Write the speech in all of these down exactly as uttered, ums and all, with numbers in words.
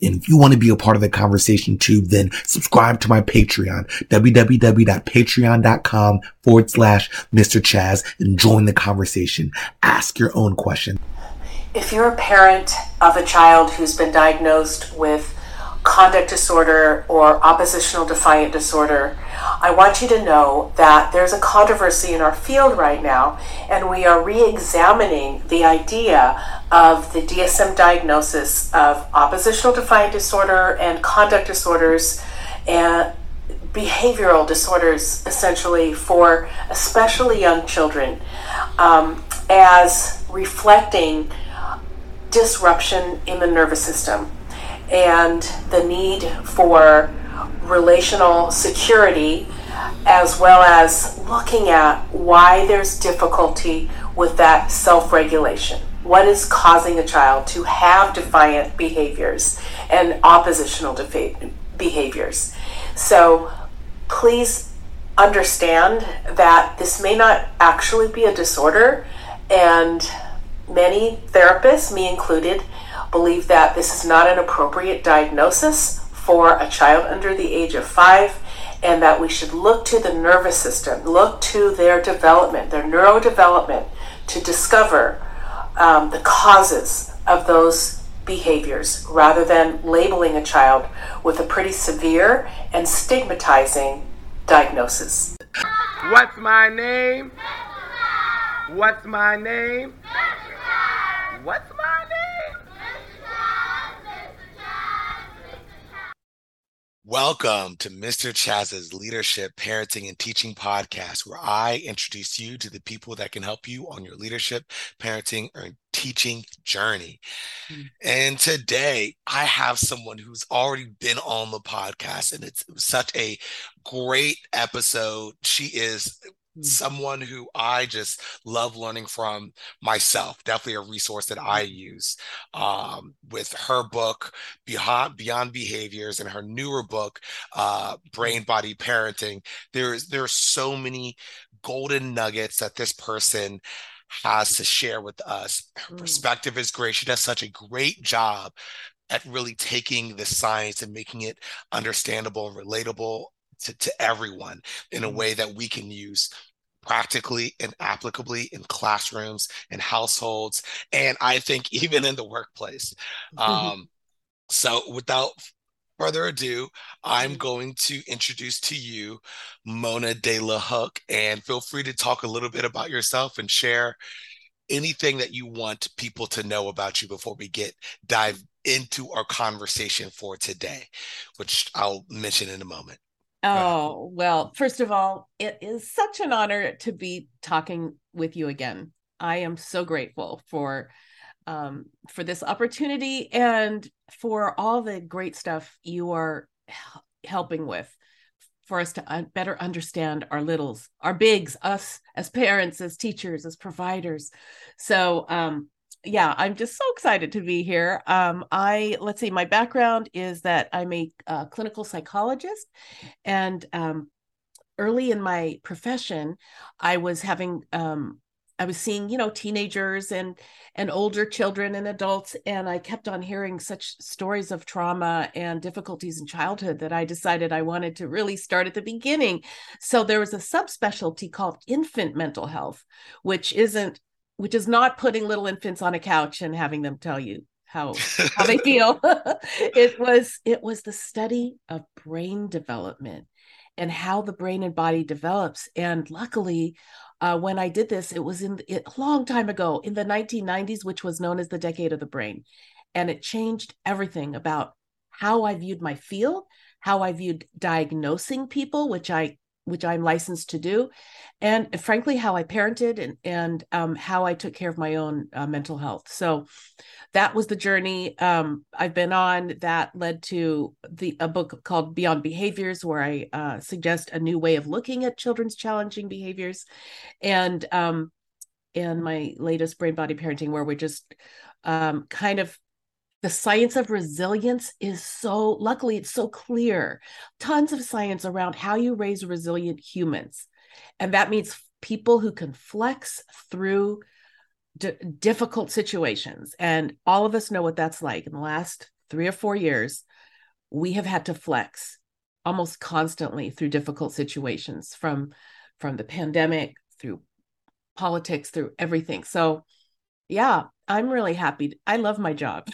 And if you want to be a part of the conversation too, then subscribe to my Patreon, www.patreon.com forward slash Mr. Chaz, and join the conversation. Ask your own question. If you're a parent of a child who's been diagnosed with conduct disorder or oppositional defiant disorder, I want you to know that there's a controversy in our field right now, and we are re-examining the idea of the D S M diagnosis of oppositional defiant disorder and conduct disorders and behavioral disorders, essentially, for especially young children, um, as reflecting disruption in the nervous system and the need for relational security, as well as looking at why there's difficulty with that self-regulation. What is causing a child to have defiant behaviors and oppositional defa- behaviors? So please understand that this may not actually be a disorder, and many therapists, me included, believe that this is not an appropriate diagnosis for a child under the age of five, and that we should look to the nervous system, look to their development, their neurodevelopment, to discover um, the causes of those behaviors, rather than labeling a child with a pretty severe and stigmatizing diagnosis. What's my name? What's my name? What's my name? Welcome to Mister Chaz's Leadership, Parenting, and Teaching Podcast, where I introduce you to the people that can help you on your leadership, parenting, or teaching journey. Mm-hmm. And today I have someone who's already been on the podcast, and it's such a great episode. She is someone who I just love learning from myself. Definitely a resource that I use um, with her book, Beyond, Beyond Behaviors, and her newer book, uh, Brain Body Parenting. There's there are so many golden nuggets that this person has to share with us. Her perspective is great. She does such a great job at really taking the science and making it understandable and relatable To, to everyone in a way that we can use practically and applicably in classrooms and households, and I think even in the workplace. Mm-hmm. Um, so without further ado, I'm going to introduce to you Mona De La Hook, and feel free to talk a little bit about yourself and share anything that you want people to know about you before we get dive into our conversation for today, which I'll mention in a moment. Oh, well, first of all, it is such an honor to be talking with you again. I am so grateful for um, for this opportunity and for all the great stuff you are helping with for us to un- better understand our littles, our bigs, us as parents, as teachers, as providers. So, um, yeah, I'm just so excited to be here. Um, I, let's see, my background is that I'm a uh, clinical psychologist, and um, early in my profession, I was having, um, I was seeing, you know, teenagers and, and older children and adults, and I kept on hearing such stories of trauma and difficulties in childhood that I decided I wanted to really start at the beginning. So there was a subspecialty called infant mental health, which isn't which is not putting little infants on a couch and having them tell you how, how they feel. It was, it was the study of brain development and how the brain and body develops. And luckily, uh, when I did this, it was in it, a long time ago in the nineteen nineties, which was known as the decade of the brain. And it changed everything about how I viewed my field, how I viewed diagnosing people, which I which I'm licensed to do, and frankly, how I parented and, and um, how I took care of my own uh, mental health. So that was the journey um, I've been on that led to the a book called Beyond Behaviors, where I uh, suggest a new way of looking at children's challenging behaviors, and um, and my latest Brain Body Parenting, where we're just um, kind of the science of resilience is so, luckily, it's so clear. Tons of science around how you raise resilient humans. And that means people who can flex through d- difficult situations. And all of us know what that's like. In the last three or four years, we have had to flex almost constantly through difficult situations, from from the pandemic, through politics, through everything. So yeah, I'm really happy. I love my job.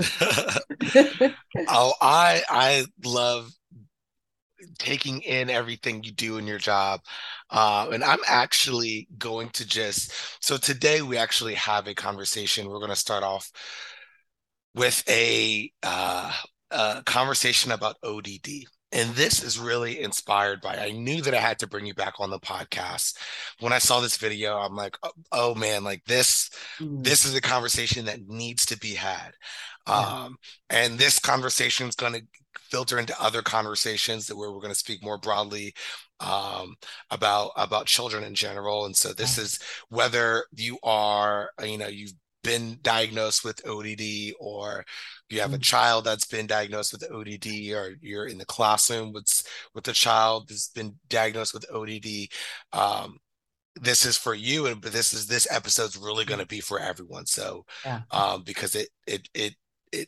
Oh, I I love taking in everything you do in your job. Uh, and I'm actually going to just, so today we actually have a conversation. We're going to start off with a, uh, a conversation about O D D. And this is really inspired by, I knew that I had to bring you back on the podcast. When I saw this video, I'm like, oh, oh man, like this, mm. this is a conversation that needs to be had. Yeah. Um, and this conversation is going to filter into other conversations that where we're going to speak more broadly um, about, about children in general. And so this is whether you are, you know, you've been diagnosed with O D D, or you have a child that's been diagnosed with O D D, or you're in the classroom with with a child that's been diagnosed with O D D. Um, this is for you, and but this is this episode's really going to be for everyone. So, yeah. um, because it it it it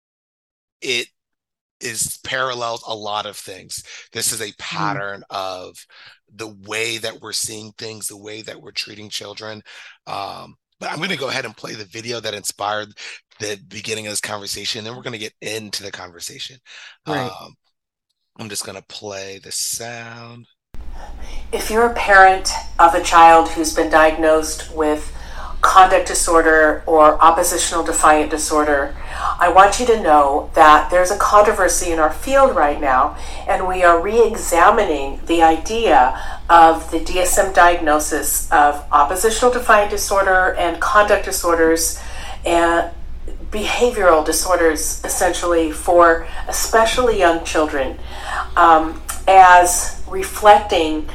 it is parallels a lot of things. This is a pattern mm. of the way that we're seeing things, the way that we're treating children. Um, But I'm going to go ahead and play the video that inspired the beginning of this conversation. Then we're going to get into the conversation. Right. Um, I'm just going to play the sound. If you're a parent of a child who's been diagnosed with conduct disorder or oppositional defiant disorder, I want you to know that there's a controversy in our field right now, and we are re-examining the idea of the D S M diagnosis of oppositional defiant disorder and conduct disorders and behavioral disorders, essentially, for especially young children, um, as reflecting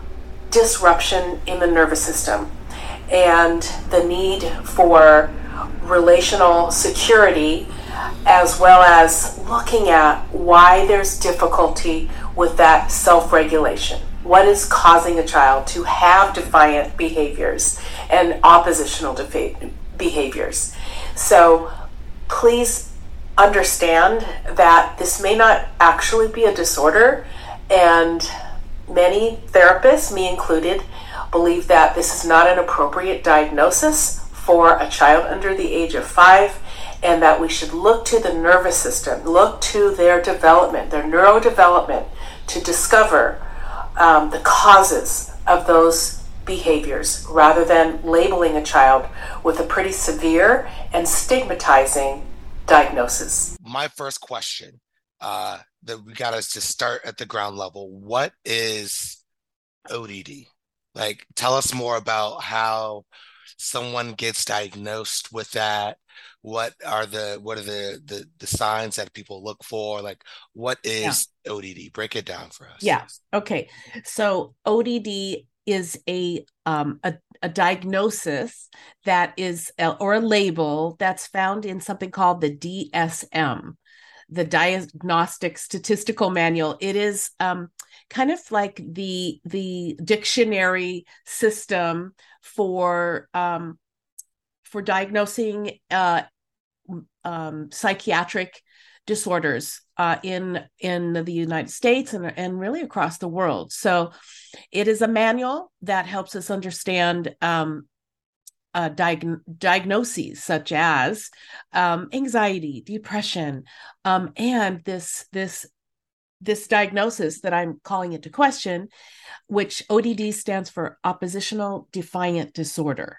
disruption in the nervous system and the need for relational security, as well as looking at why there's difficulty with that self-regulation. What is causing a child to have defiant behaviors and oppositional defa- behaviors? So please understand that this may not actually be a disorder, and many therapists, me included, believe that this is not an appropriate diagnosis for a child under the age of five, and that we should look to the nervous system, look to their development, their neurodevelopment, to discover um, the causes of those behaviors, rather than labeling a child with a pretty severe and stigmatizing diagnosis. My first question uh, that we got us to start at the ground level: what is O D D? Like, tell us more about how someone gets diagnosed with that. What are the what are the the, the signs that people look for? Like, what is yeah. O D D? Break it down for us. Yeah. Okay. So O D D is a um a, a diagnosis that is uh, or a label that's found in something called the D S M, the Diagnostic Statistical Manual. It is um kind of like the the dictionary system for um for diagnosing uh, um, psychiatric disorders uh, in in the United States and, and really across the world. So it is a manual that helps us understand um, uh, diag- diagnoses such as um, anxiety, depression, um, and this this this diagnosis that I'm calling into question, which O D D stands for oppositional defiant disorder.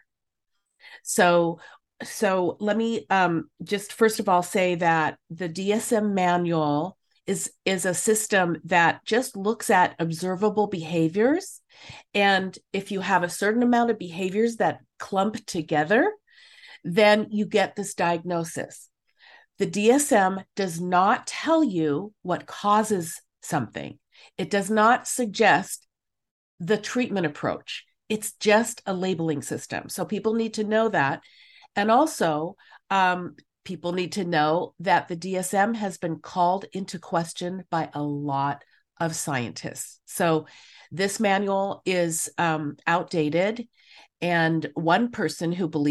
So, so let me um, just first of all say that the D S M manual is, is a system that just looks at observable behaviors. And if you have a certain amount of behaviors that clump together, then you get this diagnosis. The D S M does not tell you what causes something. It does not suggest the treatment approach. It's just a labeling system. So people need to know that. And also, um, people need to know that the D S M has been called into question by a lot of scientists. So this manual is um, outdated. And one person who believes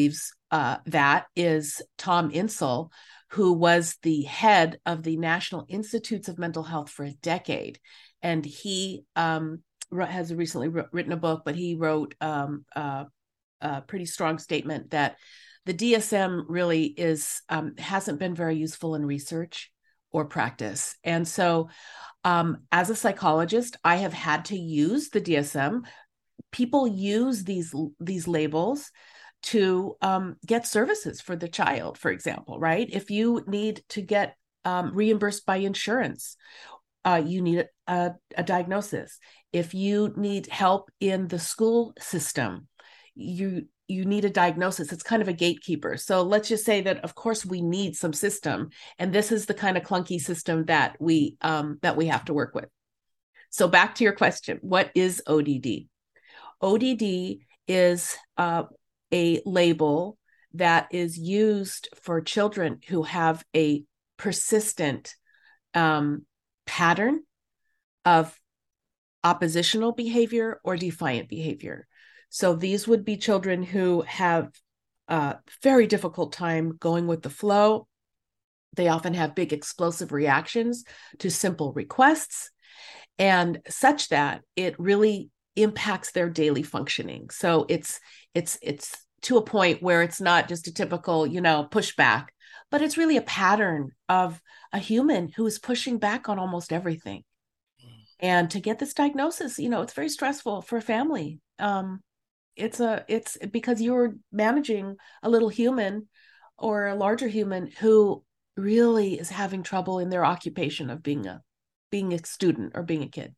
uh, that is Tom Insel, who was the head of the National Institutes of Mental Health for a decade. And he um, has recently written a book, but he wrote um, uh, a pretty strong statement that the D S M really is um, hasn't been very useful in research or practice. And so um, as a psychologist, I have had to use the D S M. People use these, these labels to um, get services for the child, for example, right? If you need to get um, reimbursed by insurance, uh, you need a, a diagnosis. If you need help in the school system, you you need a diagnosis. It's kind of a gatekeeper. So let's just say that, of course, we need some system, and this is the kind of clunky system that we um, that we have to work with. So back to your question, what is O D D? O D D is uh, a label that is used for children who have a persistent um, pattern of oppositional behavior or defiant behavior. So these would be children who have a very difficult time going with the flow. They often have big explosive reactions to simple requests, and such that it really impacts their daily functioning. So it's it's it's to a point where it's not just a typical, you know, pushback, but it's really a pattern of a human who is pushing back on almost everything. And to get this diagnosis, you know, it's very stressful for a family. Um, it's a it's because you're managing a little human or a larger human who really is having trouble in their occupation of being a being a student or being a kid.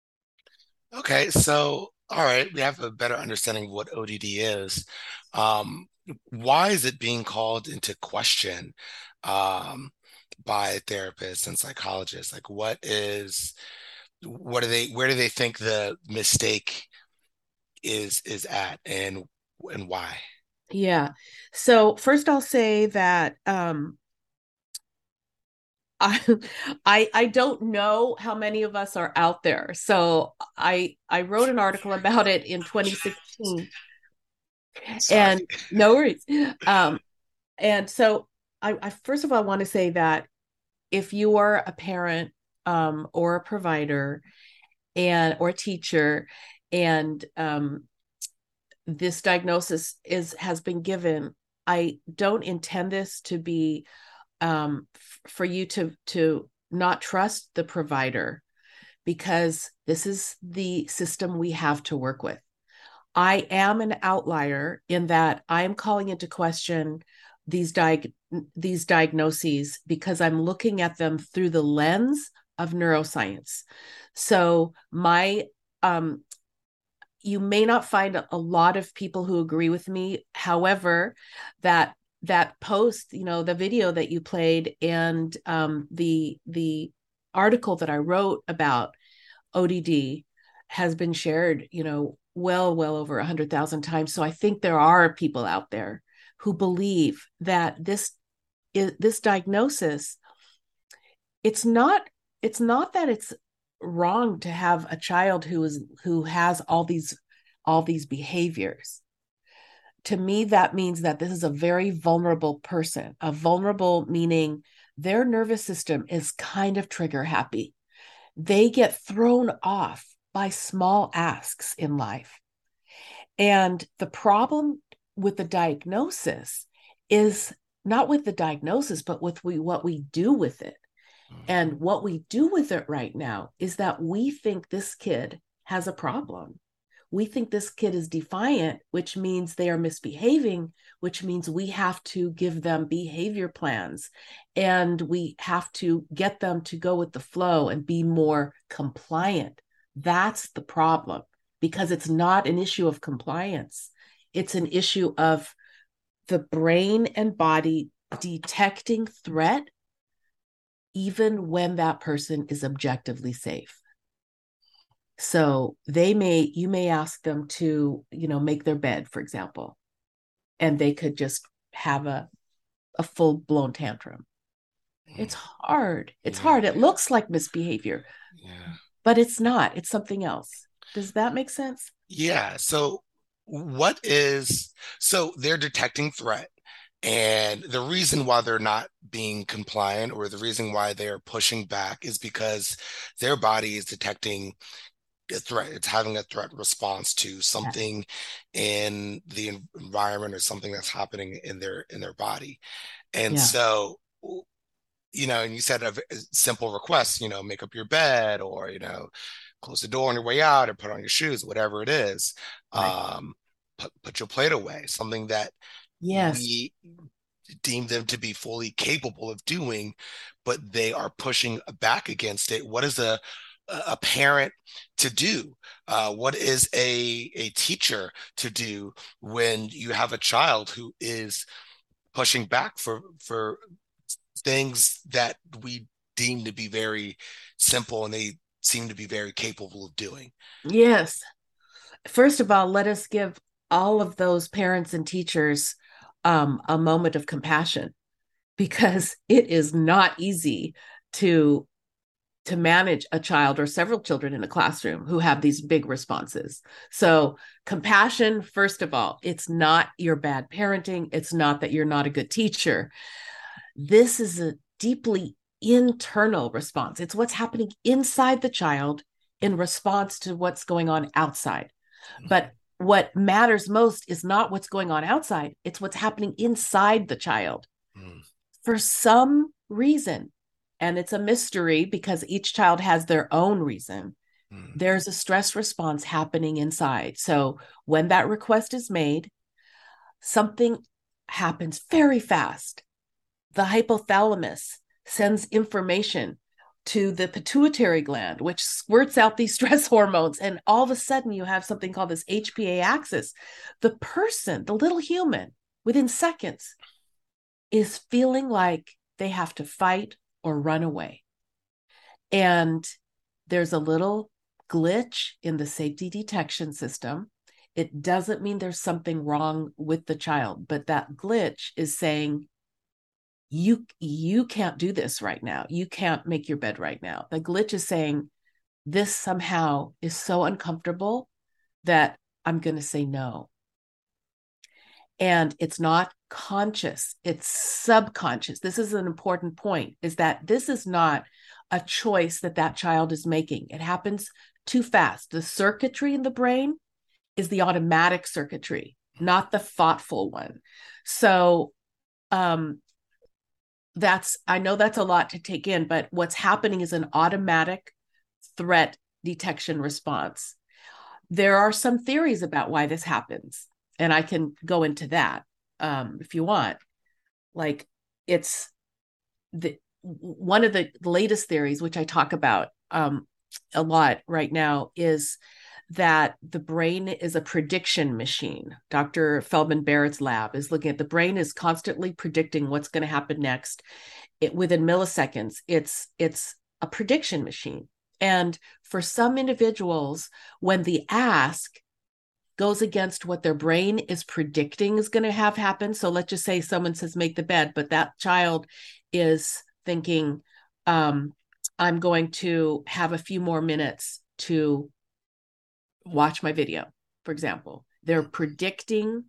Okay, so all right, we have a better understanding of what O D D is. Um, why is it being called into question um, by therapists and psychologists? Like, what is, what do they, where do they think the mistake is is at, and and why? Yeah. So first, I'll say that um, I, I I don't know how many of us are out there. So I I wrote an article about it in twenty sixteen. Sorry. And no worries. Um, and so I, I first of all want to say that if you are a parent um, or a provider and or a teacher, and um, this diagnosis is has been given, I don't intend this to be um, f- for you to to not trust the provider, because this is the system we have to work with. I am an outlier in that I am calling into question these diag- these diagnoses because I'm looking at them through the lens of neuroscience. So my um, you may not find a lot of people who agree with me. However, that that post, you know, the video that you played and um, the the article that I wrote about O D D has been shared, you know, well, well over a hundred thousand times. So I think there are people out there who believe that this is, this diagnosis, it's not, it's not that it's wrong to have a child who is who has all these all these behaviors. To me, that means that this is a very vulnerable person. A vulnerable meaning their nervous system is kind of trigger happy. They get thrown off by small asks in life. And the problem with the diagnosis is not with the diagnosis, but with we, what we do with it. And what we do with it right now is that we think this kid has a problem. We think this kid is defiant, which means they are misbehaving, which means we have to give them behavior plans and we have to get them to go with the flow and be more compliant. That's the problem, because it's not an issue of compliance. It's an issue of the brain and body detecting threat even when that person is objectively safe. So they may, you may ask them to, you know, make their bed, for example, and they could just have a, a full blown tantrum. It's hard. It's yeah. hard. It looks like misbehavior, yeah. but it's not. It's something else. Does that make sense? Yeah. So what is, so they're detecting threat. And the reason why they're not being compliant, or the reason why they're pushing back, is because their body is detecting a threat. It's having a threat response to something in the environment, or something that's happening in their in their body. And Yeah. so, you know, and you said a simple request, you know, make up your bed, or, you know, close the door on your way out, or put on your shoes, whatever it is. Right. Um, put, put your plate away, something that Yes. we deem them to be fully capable of doing, but they are pushing back against it. What is a a parent to do? Uh, what is a a teacher to do when you have a child who is pushing back for for things that we deem to be very simple, and they seem to be very capable of doing? Yes. First of all, let us give all of those parents and teachers um, a moment of compassion, because it is not easy to to manage a child or several children in a classroom who have these big responses. So compassion, first of all. It's not your bad parenting. It's not that you're not a good teacher. This is a deeply internal response. It's what's happening inside the child in response to what's going on outside. But what matters most is not what's going on outside. It's what's happening inside the child. Mm. For some reason, and it's a mystery because each child has their own reason, mm. there's a stress response happening inside. So when that request is made, something happens very fast. The hypothalamus sends information to the pituitary gland, which squirts out these stress hormones. And all of a sudden you have something called this H P A axis. The person, the little human, within seconds is feeling like they have to fight or run away. And there's a little glitch in the safety detection system. It doesn't mean there's something wrong with the child, but that glitch is saying, you you can't do this right now. You can't make your bed right now. The glitch is saying, this somehow is so uncomfortable that I'm going to say no. And it's not conscious, it's subconscious. This is an important point, is that this is not a choice that that child is making. It happens too fast. The circuitry in the brain is the automatic circuitry, not the thoughtful one. So um, that's, I know that's a lot to take in, but what's happening is an automatic threat detection response. There are some theories about why this happens, and I can go into that um, if you want. Like, it's the one of the latest theories, which I talk about um, a lot right now, is that the brain is a prediction machine. Doctor Feldman Barrett's lab is looking at the brain is constantly predicting what's going to happen next. It, within milliseconds, it's it's a prediction machine. And for some individuals, when the ask goes against what their brain is predicting is going to have happen. So let's just say someone says, make the bed, but that child is thinking, um, I'm going to have a few more minutes to watch my video, for example. They're predicting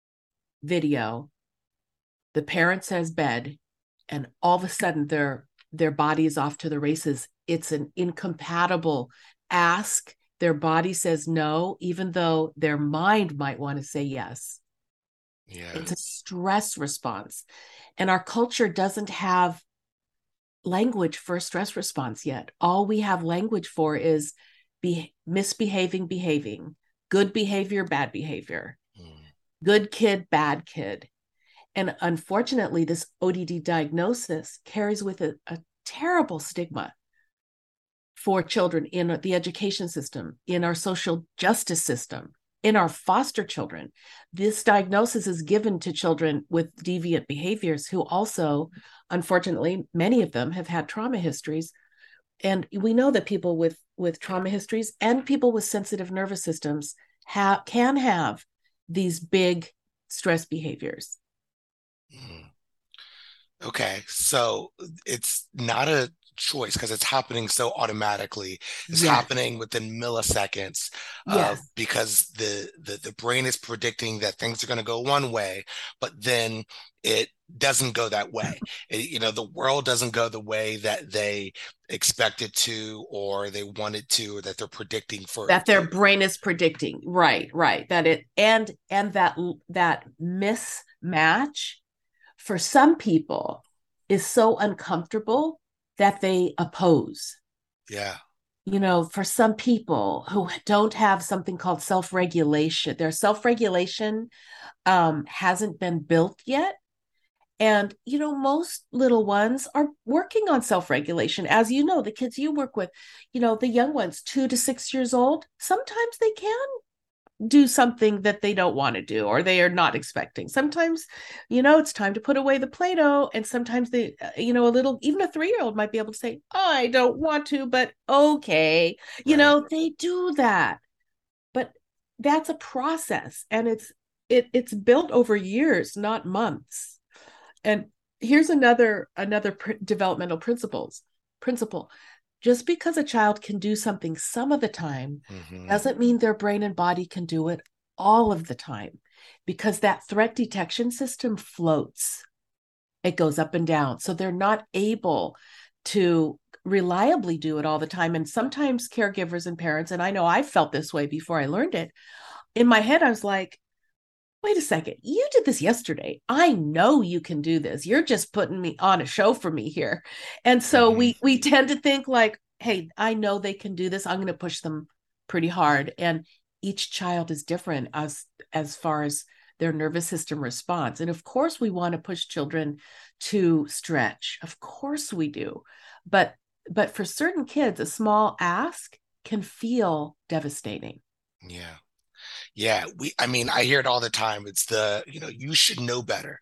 video. The parent says bed, and all of a sudden their their body is off to the races. It's an incompatible ask. Their body says no, even though their mind might want to say yes. Yes. It's a stress response. And our culture doesn't have language for a stress response yet. All we have language for is be misbehaving, behaving, good behavior, bad behavior, mm. good kid, bad kid. And unfortunately, this O D D diagnosis carries with it a terrible stigma for children in the education system, in our social justice system, in our foster children. This diagnosis is given to children with deviant behaviors who also, unfortunately, many of them have had trauma histories. And we know that people with, with trauma histories and people with sensitive nervous systems have, can have these big stress behaviors. Okay, so it's not a choice because it's happening so automatically. It's Yes. happening within milliseconds, uh, Yes. because the, the the brain is predicting that things are going to go one way, but then it doesn't go that way. It, you know, the world doesn't go the way that they expect it to, or they want it to, or that they're predicting for That it their to. brain is predicting. Right, right. That it and and that that mismatch for some people is so uncomfortable that they oppose. Yeah. You know, for some people who don't have something called self-regulation, their self-regulation um, hasn't been built yet. And, you know, most little ones are working on self regulation. As you know, the kids you work with, you know, the young ones, two to six years old, sometimes they can do something that they don't want to do or they are not expecting. Sometimes, you know, it's time to put away the Play-Doh. And sometimes they, uh, you know, a little, even a three year old might be able to say, I don't want to, but okay. You Right. know, they do that. But that's a process and it's, it, it's built over years, not months. And here's another another pr- developmental principles principle. Just because a child can do something some of the time Mm-hmm. doesn't mean their brain and body can do it all of the time, because that threat detection system floats. It goes up and down. So they're not able to reliably do it all the time. And sometimes caregivers and parents, and I know I felt this way before I learned it, in my head, I was like, wait a second, you did this yesterday. I know you can do this. You're just putting me on a show for me here. And so Mm-hmm. we we tend to think like, hey, I know they can do this. I'm going to push them pretty hard. And each child is different as as far as their nervous system response. And of course we want to push children to stretch. Of course we do. But but for certain kids, a small ask can feel devastating. Yeah. Yeah, we I mean, I hear it all the time. It's the, you know, you should know better.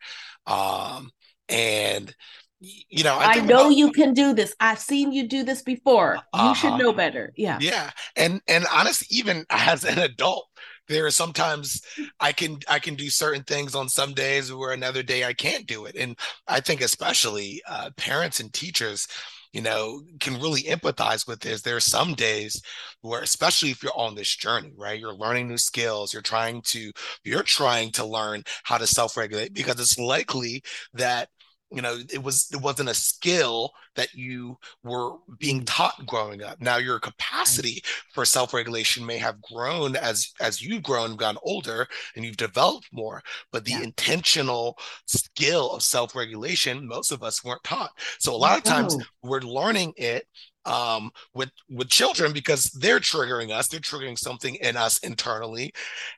Um, and y- you know, I I think know about you can do this. I've seen you do this before. You should uh-huh. know better. Yeah. Yeah. And and honestly, even as an adult, there are sometimes I can I can do certain things on some days where another day I can't do it. And I think especially uh, parents and teachers, you know, can really empathize with this. There are some days where, especially if you're on this journey, right? You're learning new skills, you're trying to, you're trying to learn how to self-regulate, because it's likely that, you know, it was it wasn't a skill that you were being Mm, taught growing up. Now your right. capacity for self-regulation may have grown as as you've grown and gotten older and you've developed more, but the Yeah. intentional skill of self-regulation, most of us weren't taught. So a lot of times No. we're learning it um with with children because they're triggering us, they're triggering something in us internally.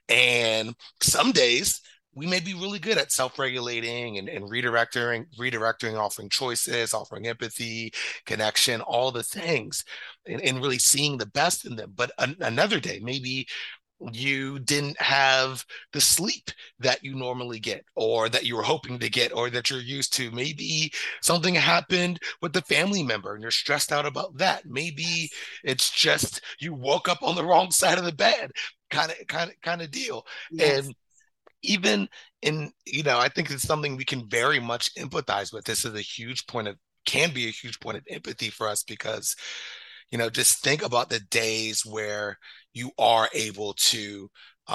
And some days we may be really good at self-regulating and, and redirecting, redirecting, offering choices, offering empathy, connection, all the things, and, and really seeing the best in them. But an, another day, maybe you didn't have the sleep that you normally get, or that you were hoping to get, or that you're used to. Maybe something happened with the family member and you're stressed out about that. Maybe it's just you woke up on the wrong side of the bed, kind of kind of kind of deal. Yes. And even in, you know, I think it's something we can very much empathize with. This is a huge point of, can be a huge point of empathy for us, because, you know, just think about the days where you are able to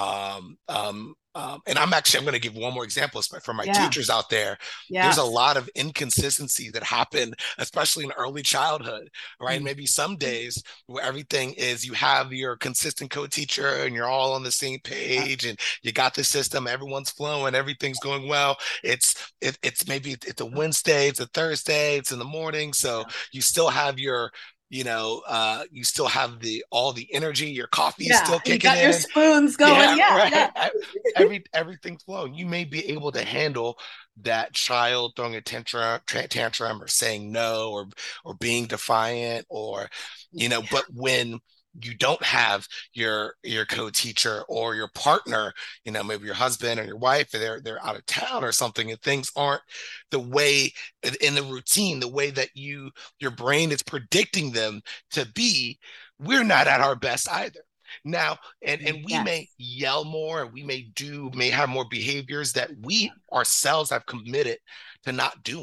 um um um, and I'm actually I'm going to give one more example for my Yeah. teachers out there. There's a Yes. lot of inconsistency that happen, especially in early childhood, right? Mm. Maybe some days where everything is, you have your consistent co-teacher and you're all on the same Uh, page and you got the system, everyone's flowing, everything's going well. It's it, it's maybe it's a Wednesday, it's a Thursday, it's in the morning, so you still have your, you know, uh, you still have the all the energy, your coffee is yeah. still You kicking got your in. spoons going. Yeah, Yeah. right. Yeah. Every everything's flowing. You may be able to handle that child throwing a tantrum, tantrum, or saying no, or or being defiant, or, you know. But when you don't have your your co-teacher or your partner, you know, maybe your husband or your wife, they're they're out of town or something, and things aren't the way in the routine, the way that you your brain is predicting them to be, we're not at our best either. Now, and and we may Yes. yell more, and we may do may have more behaviors that we ourselves have committed to not doing.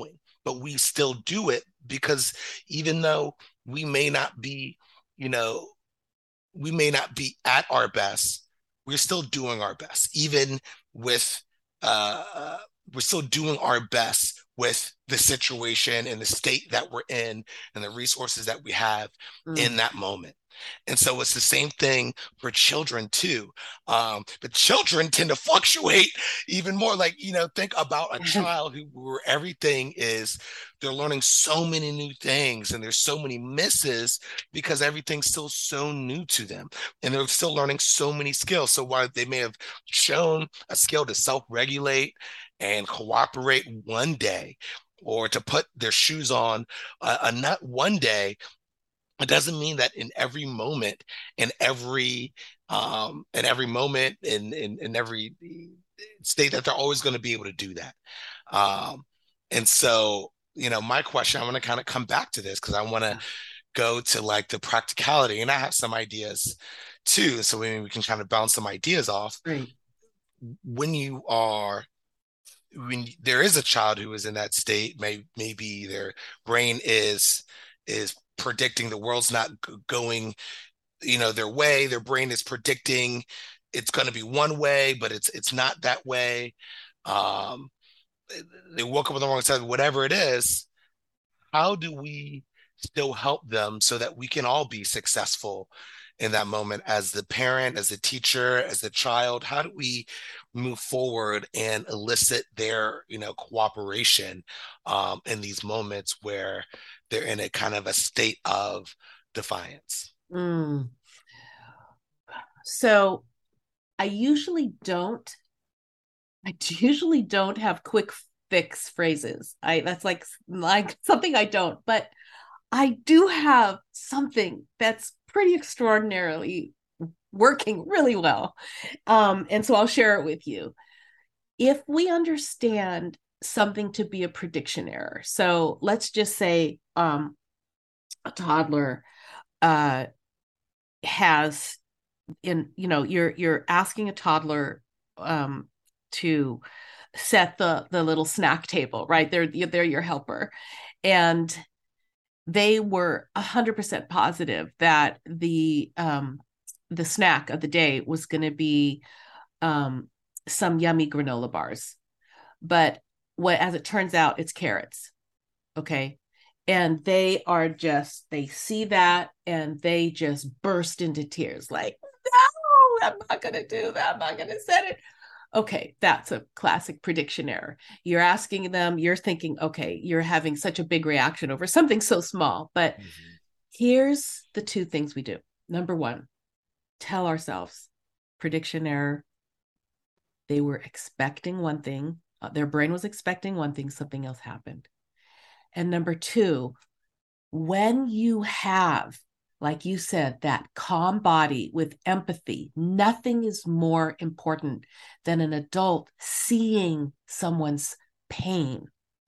but we still do it because even though we may not be, you know, we may not be at our best, we're still doing our best, even with, uh, we're still doing our best with the situation and the state that we're in and the resources that we have mm. in that moment. And so it's the same thing for children too. Um, but children tend to fluctuate even more. Like, you know, think about a child who where everything is, they're learning so many new things and there's so many misses because everything's still so new to them. And they're still learning so many skills. So while they may have shown a skill to self-regulate and cooperate one day, or to put their shoes on a, a nut one day, it doesn't mean that in every moment, in every um, in every moment, in, in in every state that they're always going to be able to do that. Um, and so, you know, my question, I want to kind of come back to this because I want to go to like the practicality, and I have some ideas too. So maybe we can kind of bounce some ideas off. Right. When you are when there is a child who is in that state, may, maybe their brain is is predicting the world's not going, you know, their way. Their brain is predicting it's going to be one way, but it's it's not that way. Um, they woke up on the wrong side, whatever it is. How do we still help them so that we can all be successful in that moment as the parent, as the teacher, as the child? How do we move forward and elicit their, you know, cooperation um, in these moments where they're in a kind of a state of defiance? Mm. So I usually don't, I usually don't have quick fix phrases. I, that's like, like something I don't, but I do have something that's pretty extraordinarily working really well. Um, and so I'll share it with you. If we understand something to be a prediction error, so let's just say um, a toddler uh, has, in you know, you're you're asking a toddler um, to set the the little snack table, right? They're they're your helper, and they were one hundred percent positive that the um, the snack of the day was going to be um, some yummy granola bars. But what, as it turns out, it's carrots. Okay. And they are just, they see that and they just burst into tears like, no, I'm not going to do that. I'm not going to set it. Okay, that's a classic prediction error. You're asking them, you're thinking, okay, you're having such a big reaction over something so small. But mm-hmm. here's the two things we do. Number one, tell ourselves, prediction error. They were expecting one thing. Uh, their brain was expecting one thing, something else happened. And number two, when you have, like you said, that calm body with empathy, nothing is more important than an adult seeing someone's pain.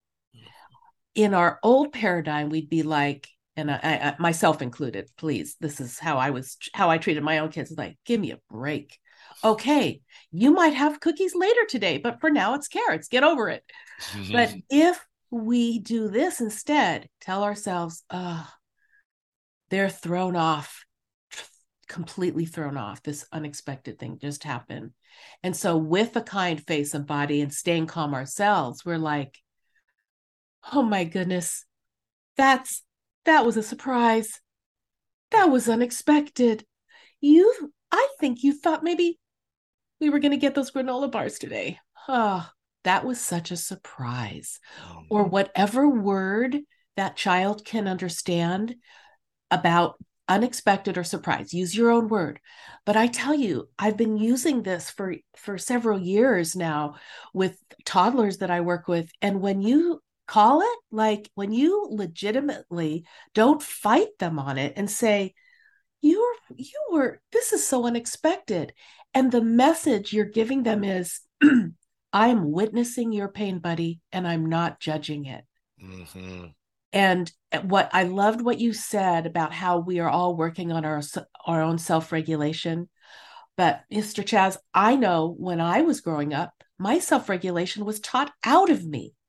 In our old paradigm, we'd be like, and I, I myself included, please, this is how I was, how I treated my own kids. Like, give me a break. Okay, you might have cookies later today, but for now it's carrots. Get over it. But if we do this instead, tell ourselves, oh, they're thrown off, completely thrown off. This unexpected thing just happened. And so with a kind face and body and staying calm ourselves, we're like, oh my goodness, that's, that was a surprise. That was unexpected. You, I think you thought maybe we were going to get those granola bars today. Oh, that was such a surprise. Or whatever word that child can understand about unexpected or surprise. Use your own word. But I tell you, I've been using this for, for several years now with toddlers that I work with. And when you call it, like when you legitimately don't fight them on it and say, you were, you were, this is so unexpected. And the message you're giving them is, I am witnessing your pain, buddy, and I'm not judging it. Mm-hmm. And what I loved what you said about how we are all working on our, our own self-regulation. But Mister Chaz, I know when I was growing up, my self-regulation was taught out of me.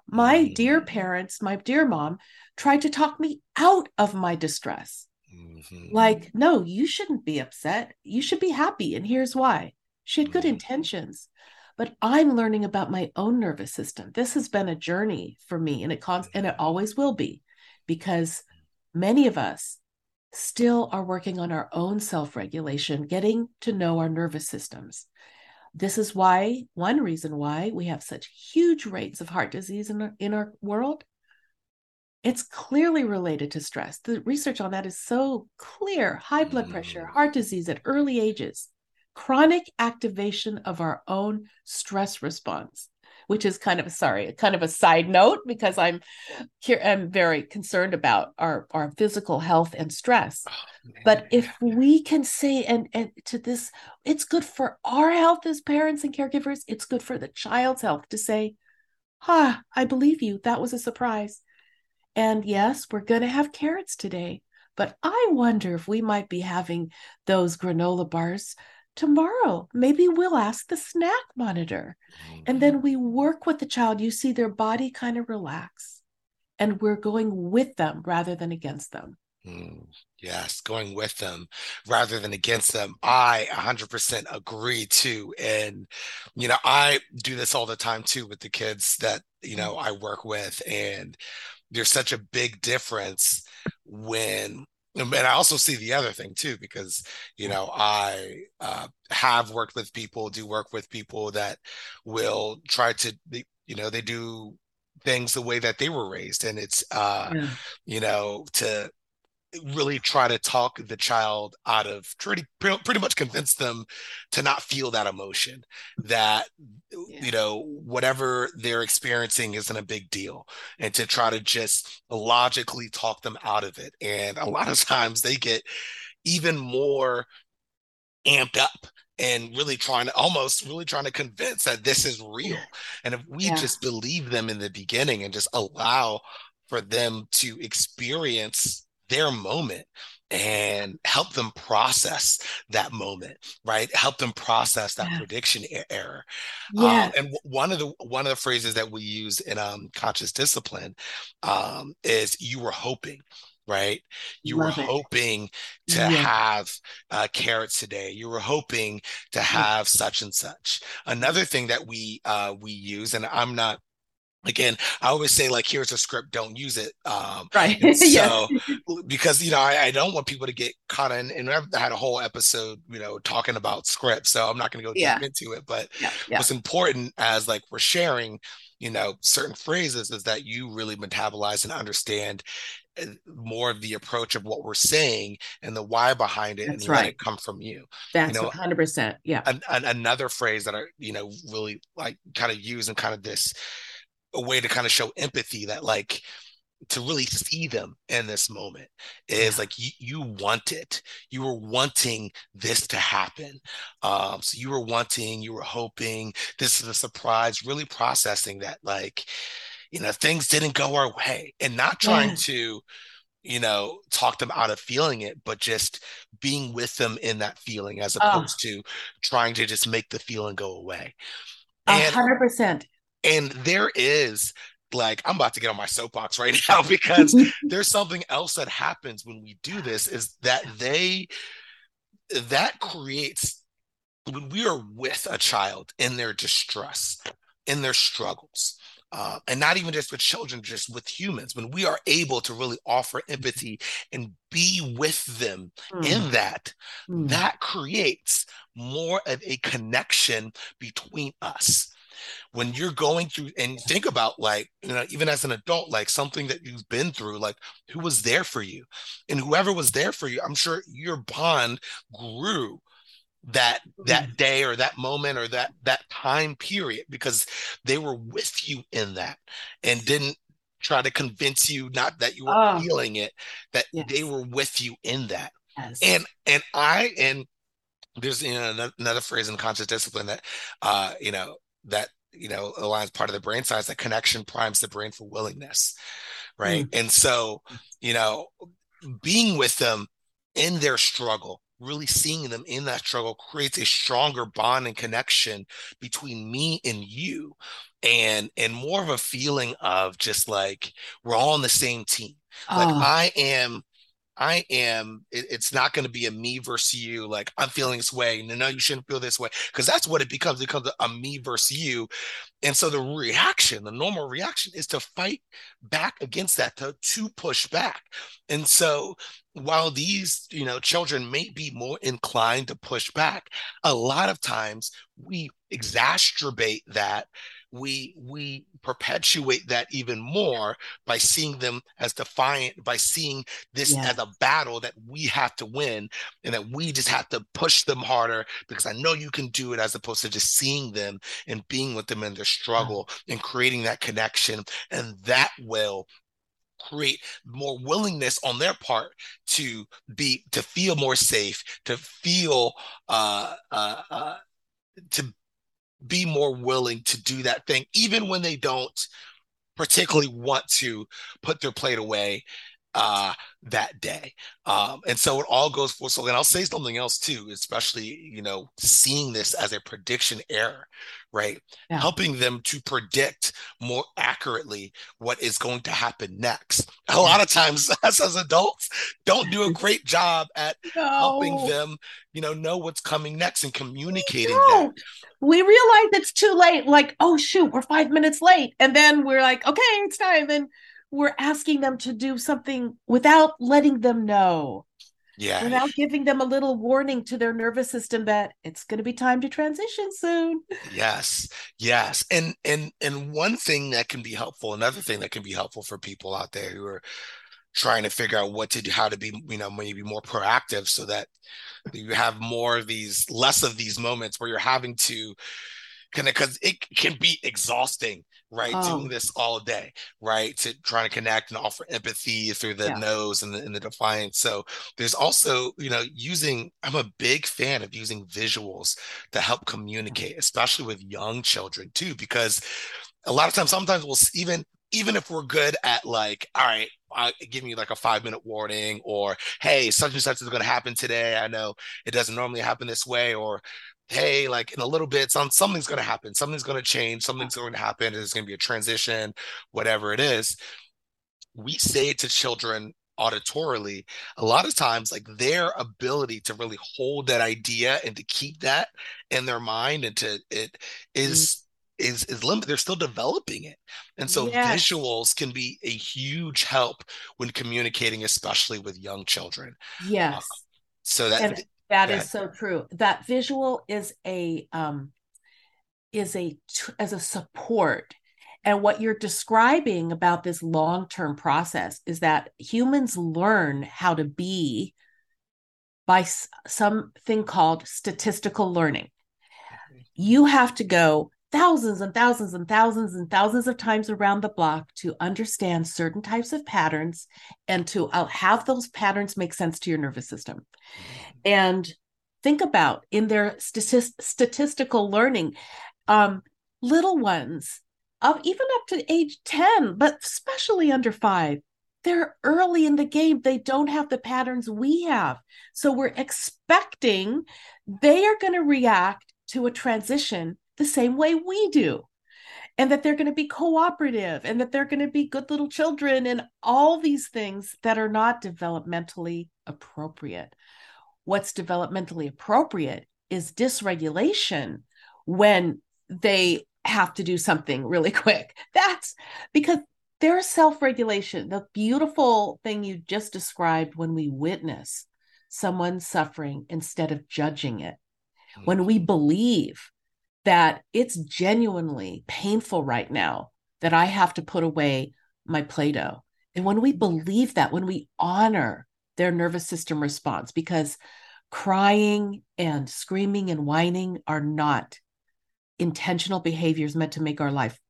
My dear parents, my dear mom tried to talk me out of my distress. Mm-hmm. Like, no, you shouldn't be upset. You should be happy. And here's why. She had good Mm-hmm. intentions, but I'm learning about my own nervous system. This has been a journey for me, and it cons- and it always will be, because many of us still are working on our own self-regulation, getting to know our nervous systems. This is why, one reason why we have such huge rates of heart disease in our, in our world. It's clearly related to stress. The research on that is so clear. High blood pressure, heart disease at early ages, chronic activation of our own stress response, which is kind of a, sorry, kind of a side note, because I'm here, I'm very concerned about our, our physical health and stress. Oh, but if we can say, and, and to this, it's good for our health as parents and caregivers, it's good for the child's health to say, ah, I believe you. That was a surprise. And yes, we're going to have carrots today, but I wonder if we might be having those granola bars tomorrow. Maybe we'll ask the snack monitor. Mm-hmm. And then we work with the child. You see their body kind of relax, and we're going with them rather than against them. Mm, yes, going with them rather than against them. I one hundred percent agree too. And, you know, I do this all the time too with the kids that, you know, I work with. And there's such a big difference when, and I also see the other thing too, because, you know, I uh, have worked with people, do work with people that will try to, you know, they do things the way that they were raised. And it's, uh, yeah. you know, to really try to talk the child out of pretty pretty much convince them to not feel that emotion, that yeah. you know, whatever they're experiencing isn't a big deal, and to try to just logically talk them out of it. And a lot of times they get even more amped up and really trying to almost really trying to convince that this is real. And if we yeah. just believe them in the beginning and just allow for them to experience their moment and help them process that moment, right? Help them process that yeah. prediction error. Yeah. Um, and w- one of the one of the phrases that we use in um, conscious discipline um, is "you were hoping." Right? You Love were it. hoping to yeah. have uh, carrots today. You were hoping to have yeah. such and such. Another thing that we uh, we use, and I'm not. Again, I always say, like, here's a script, don't use it. Um, right. So, because, you know, I, I don't want people to get caught in, and I've had a whole episode, you know, talking about scripts. So I'm not going to go yeah. deep into it. But yeah. Yeah. what's important as like we're sharing, you know, certain phrases is that you really metabolize and understand more of the approach of what we're saying and the why behind it. That's and right. let it come from you. That's you know, one hundred percent. Yeah. An, an, another phrase that I, you know, really like kind of use in kind of this, a way to kind of show empathy, that like to really see them in this moment is yeah. like you, you want it. You were wanting this to happen. Um, so you were wanting, you were hoping, this is a surprise, really processing that, like, you know, things didn't go our way, and not trying yeah. to, you know, talk them out of feeling it, but just being with them in that feeling, as opposed oh. to trying to just make the feeling go away. A hundred percent. And there is, like, I'm about to get on my soapbox right now, because there's something else that happens when we do this, is that they, that creates, when we are with a child in their distress, in their struggles, uh, and not even just with children, just with humans, when we are able to really offer empathy and be with them mm. in that, mm. that creates more of a connection between us. When you're going through, and think about, like, you know, even as an adult, like something that you've been through, like who was there for you, and whoever was there for you, I'm sure your bond grew that that day or that moment or that that time period, because they were with you in that and didn't try to convince you, not that you were oh. feeling it, that yes. they were with you in that. Yes. And and I and there's, you know, another phrase in conscious discipline that uh you know that you know aligns part of the brain science, that connection primes the brain for willingness, right? Mm. And so, you know, being with them in their struggle, really seeing them in that struggle creates a stronger bond and connection between me and you, and and more of a feeling of just like we're all on the same team. Like Oh, I am I am, it, it's not going to be a me versus you. Like I'm feeling this way. No, no, you shouldn't feel this way. Cause that's what it becomes. It becomes a, a me versus you. And so the reaction, the normal reaction is to fight back against that, to, to push back. And so while these, you know, children may be more inclined to push back, a lot of times we exacerbate that. We we perpetuate that even more by seeing them as defiant, by seeing this yeah. as a battle that we have to win and that we just have to push them harder because I know you can do it, as opposed to just seeing them and being with them in their struggle and creating that connection. And that will create more willingness on their part to be, to feel more safe, to feel, uh, uh, uh, to be more willing to do that thing, even when they don't particularly want to put their plate away uh that day. Um and so it all goes full circle. And I'll say something else too, especially, you know, seeing this as a prediction error, right? Yeah. Helping them to predict more accurately what is going to happen next. A lot of times us as adults don't do a great job at No. helping them, you know know what's coming next and communicating No. that. We realize it's too late. Like, oh shoot, we're five minutes late. And then we're like, okay, it's time. And we're asking them to do something without letting them know. Yeah. Without giving them a little warning to their nervous system that it's going to be time to transition soon. Yes. Yes. And and and one thing that can be helpful, another thing that can be helpful for people out there who are trying to figure out what to do, how to be, you know, maybe more proactive so that you have more of these, less of these moments where you're having to kind of, because it can be exhausting, right? Oh. Doing this all day, right? To trying to connect and offer empathy through the Yeah. nose and the, and the defiance. So there's also, you know, using, I'm a big fan of using visuals to help communicate, especially with young children too, because a lot of times, sometimes we'll even, even if we're good at like, all right, I'll give you like a five minute warning, or, hey, such and such is going to happen today. I know it doesn't normally happen this way, or, hey, like in a little bit, some, something's going to happen. Something's going to change. Something's going to happen. There's going to be a transition, whatever it is. We say it to children auditorily. A lot of times, like their ability to really hold that idea and to keep that in their mind and to, it is, is is limited. They're still developing it. And so Yes. visuals can be a huge help when communicating, especially with young children. Yes. Uh, so that, and that that is so true. That visual is a um is a as a support. And what you're describing about this long-term process is that humans learn how to be by something called statistical learning. You have to go thousands and thousands and thousands and thousands of times around the block to understand certain types of patterns and to have those patterns make sense to your nervous system. And think about in their statist- statistical learning, um, little ones, uh, even up to age ten, but especially under five, they're early in the game. They don't have the patterns we have. So we're expecting they are going to react to a transition the same way we do, and that they're going to be cooperative, and that they're going to be good little children, and all these things that are not developmentally appropriate. What's developmentally appropriate is dysregulation when they have to do something really quick. That's because their self-regulation, the beautiful thing you just described, when we witness someone suffering instead of judging it, when we believe that it's genuinely painful right now that I have to put away my Play-Doh. And when we believe that, when we honor their nervous system response, because crying and screaming and whining are not intentional behaviors meant to make our life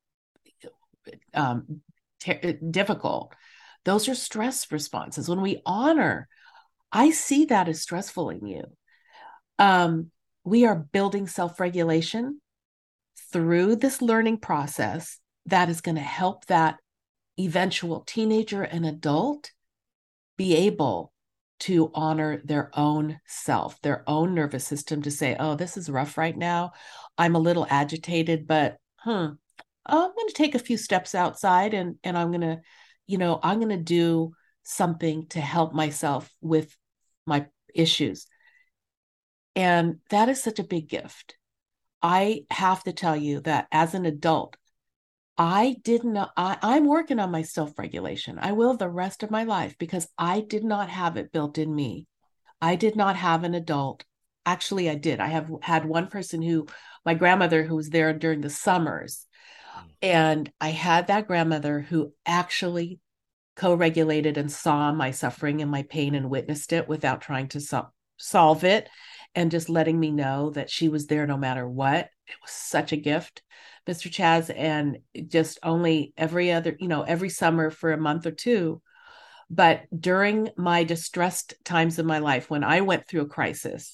um, ter- difficult. Those are stress responses. When we honor, I see that as stressful in you. Um, we are building self-regulation through this learning process that is going to help that eventual teenager and adult be able to honor their own self, their own nervous system, to say, oh, this is rough right now. I'm a little agitated, but hmm, I'm going to take a few steps outside and, and I'm going to, you know, I'm going to do something to help myself with my issues. And that is such a big gift. I have to tell you that as an adult, I did not, I, I'm working on my self-regulation. I will the rest of my life because I did not have it built in me. I did not have an adult. Actually, I did. I have had one person who, my grandmother, who was there during the summers. And I had that grandmother who actually co-regulated and saw my suffering and my pain and witnessed it without trying to so- solve it and just letting me know that she was there no matter what. It was such a gift, Mister Chaz. And just only every other, you know, every summer for a month or two. But during my distressed times of my life, when I went through a crisis,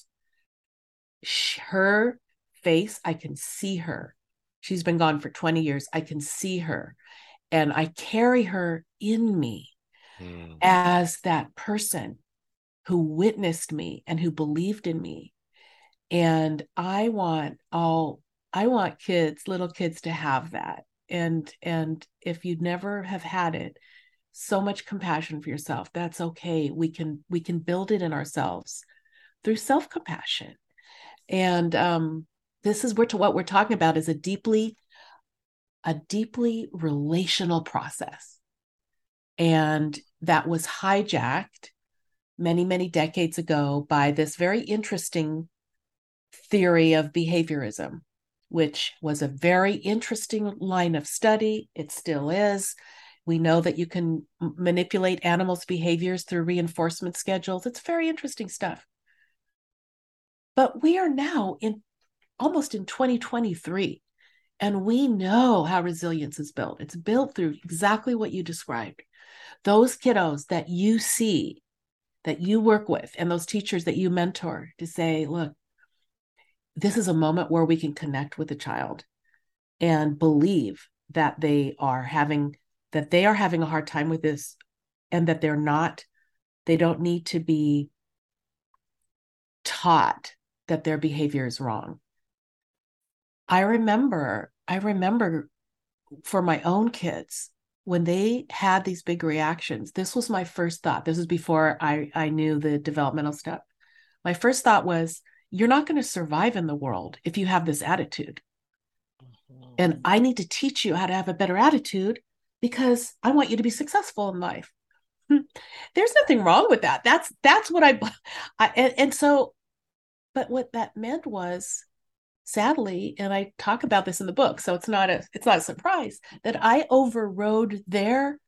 her face, I can see her. She's been gone for twenty years. I can see her and I carry her in me mm. as that person who witnessed me and who believed in me. And I want all, I want kids, little kids to have that. And, and if you never have had it, so much compassion for yourself. That's okay. We can, we can build it in ourselves through self-compassion. And um, this is what, what we're talking about is a deeply, a deeply relational process. And that was hijacked many, many decades ago by this very interesting theory of behaviorism, which was a very interesting line of study. It still is. We know that you can manipulate animals' behaviors through reinforcement schedules. It's very interesting stuff. But we are now in almost in twenty twenty-three, and we know how resilience is built. It's built through exactly what you described. Those kiddos that you see, that you work with, and those teachers that you mentor to say, look, this is a moment where we can connect with a child and believe that they are having, that they are having a hard time with this and that they're not, they don't need to be taught that their behavior is wrong. I remember, I remember for my own kids, when they had these big reactions, this was my first thought. This was before I, I knew the developmental step. My first thought was, you're not going to survive in the world if you have this attitude. Mm-hmm. And I need to teach you how to have a better attitude because I want you to be successful in life. There's nothing wrong with that. That's, that's what I, I and, and so, but what that meant was, sadly, and I talk about this in the book, so it's not a it's not a surprise, that I overrode their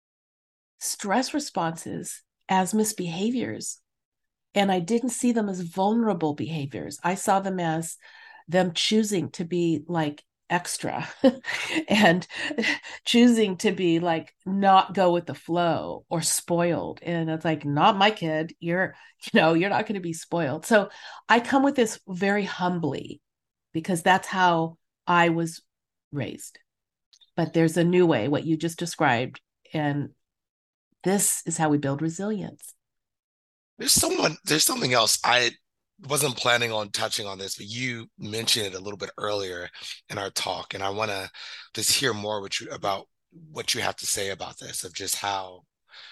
stress responses as misbehaviors. And I didn't see them as vulnerable behaviors. I saw them as them choosing to be like extra and choosing to be like not go with the flow or spoiled. And it's like, not my kid. You're, you know, you're not going to be spoiled. So I come with this very humbly because that's how I was raised. But there's a new way, what you just described. And this is how we build resilience. There's someone, there's something else. I wasn't planning on touching on this, but you mentioned it a little bit earlier in our talk. And I want to just hear more what you, about what you have to say about this, of just how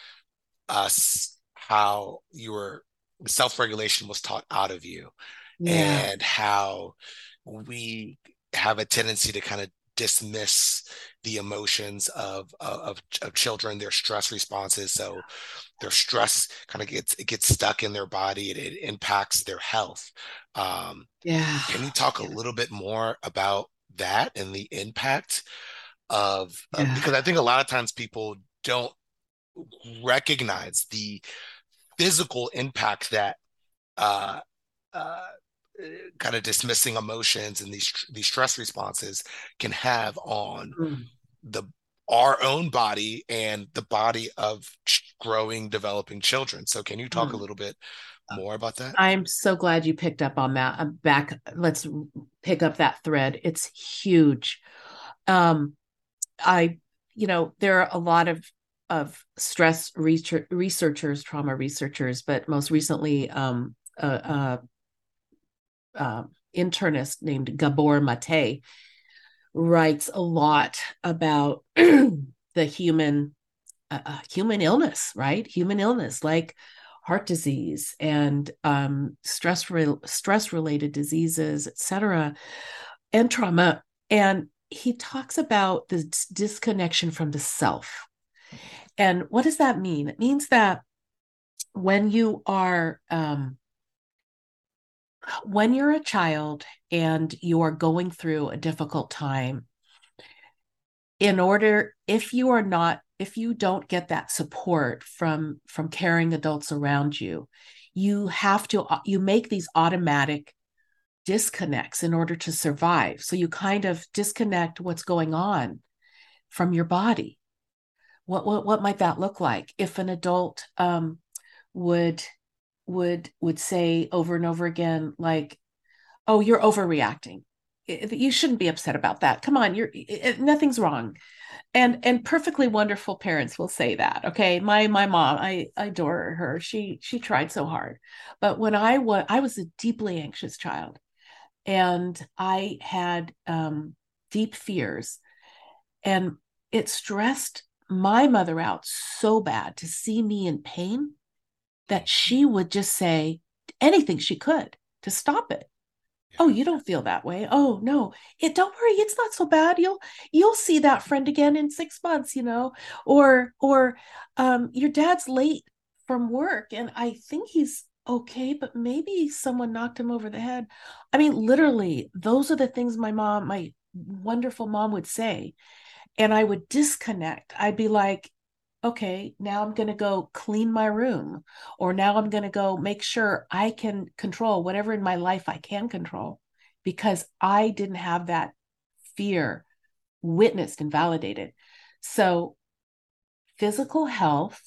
us, how you were, self-regulation was taught out of you. Yeah. And how we have a tendency to kind of dismiss the emotions of, of, of children, their stress responses. So their stress kind of gets, it gets stuck in their body. It, it impacts their health. Um, yeah. Can you talk a little bit more about that and the impact of, yeah. of, because I think a lot of times people don't recognize the physical impact that, uh, uh, kind of dismissing emotions and these these stress responses can have on mm. the our own body and the body of growing, developing children. So can you talk mm. a little bit more about that? I'm so glad you picked up on that. I'm back. Let's pick up that thread. It's huge. Um, I, you know, there are a lot of of stress research, researchers, trauma researchers, but most recently, um, a, a, a internist named Gabor Mate writes a lot about the human uh, human illness, right? Human illness like heart disease and um, stress re- stress related diseases, et cetera, and trauma. And he talks about the disconnection from the self. And what does that mean? It means that when you are um, when you're a child and you are going through a difficult time, in order, if you are not, if you don't get that support from from caring adults around you, you have to, you make these automatic disconnects in order to survive. So you kind of disconnect what's going on from your body. What what what might that look like if an adult um, would would would say over and over again, like, "Oh, you're overreacting. You shouldn't be upset about that. Come on, you're it, nothing's wrong." And and perfectly wonderful parents will say that. Okay, my my mom, I, I adore her. She she tried so hard. But when I was I was a deeply anxious child, and I had um, deep fears, and it stressed my mother out so bad to see me in pain that she would just say anything she could to stop it. Oh, you don't feel that way. Oh, no, it don't worry. It's not so bad. You'll you'll see that friend again in six months, you know, or or um, your dad's late from work and I think he's okay, but maybe someone knocked him over the head. I mean, literally, those are the things my mom, my wonderful mom would say. And I would disconnect. I'd be like, okay, now I'm going to go clean my room, or now I'm going to go make sure I can control whatever in my life I can control, because I didn't have that fear witnessed and validated. So physical health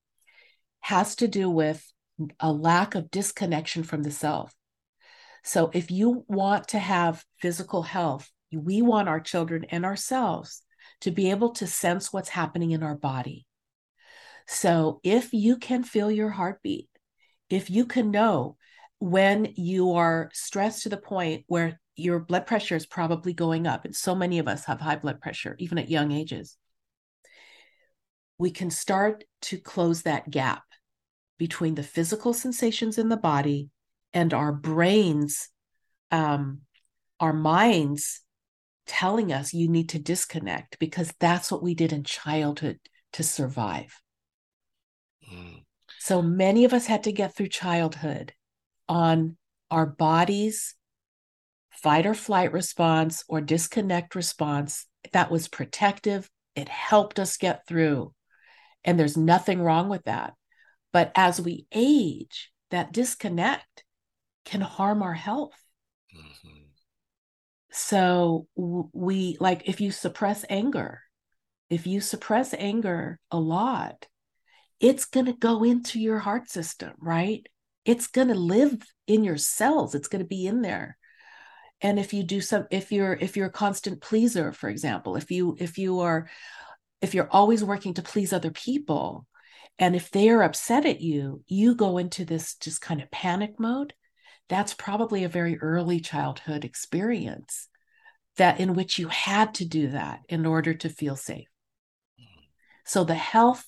has to do with a lack of disconnection from the self. So if you want to have physical health, we want our children and ourselves to be able to sense what's happening in our body. So if you can feel your heartbeat, if you can know when you are stressed to the point where your blood pressure is probably going up, and so many of us have high blood pressure, even at young ages, we can start to close that gap between the physical sensations in the body and our brains, um, our minds telling us you need to disconnect, because that's what we did in childhood to survive. Mm. So many of us had to get through childhood on our body's fight or flight response or disconnect response that was protective. It helped us get through. And there's nothing wrong with that. But as we age, that disconnect can harm our health. Mm-hmm. So we, like, if you suppress anger, if you suppress anger a lot, it's going to go into your heart system, right? It's going to live in your cells. It's going to be in there. And if you do some, if you're, if you're a constant pleaser, for example, if you, if you are, if you're always working to please other people, and if they are upset at you, you go into this just kind of panic mode. That's probably a very early childhood experience that in which you had to do that in order to feel safe. So the health,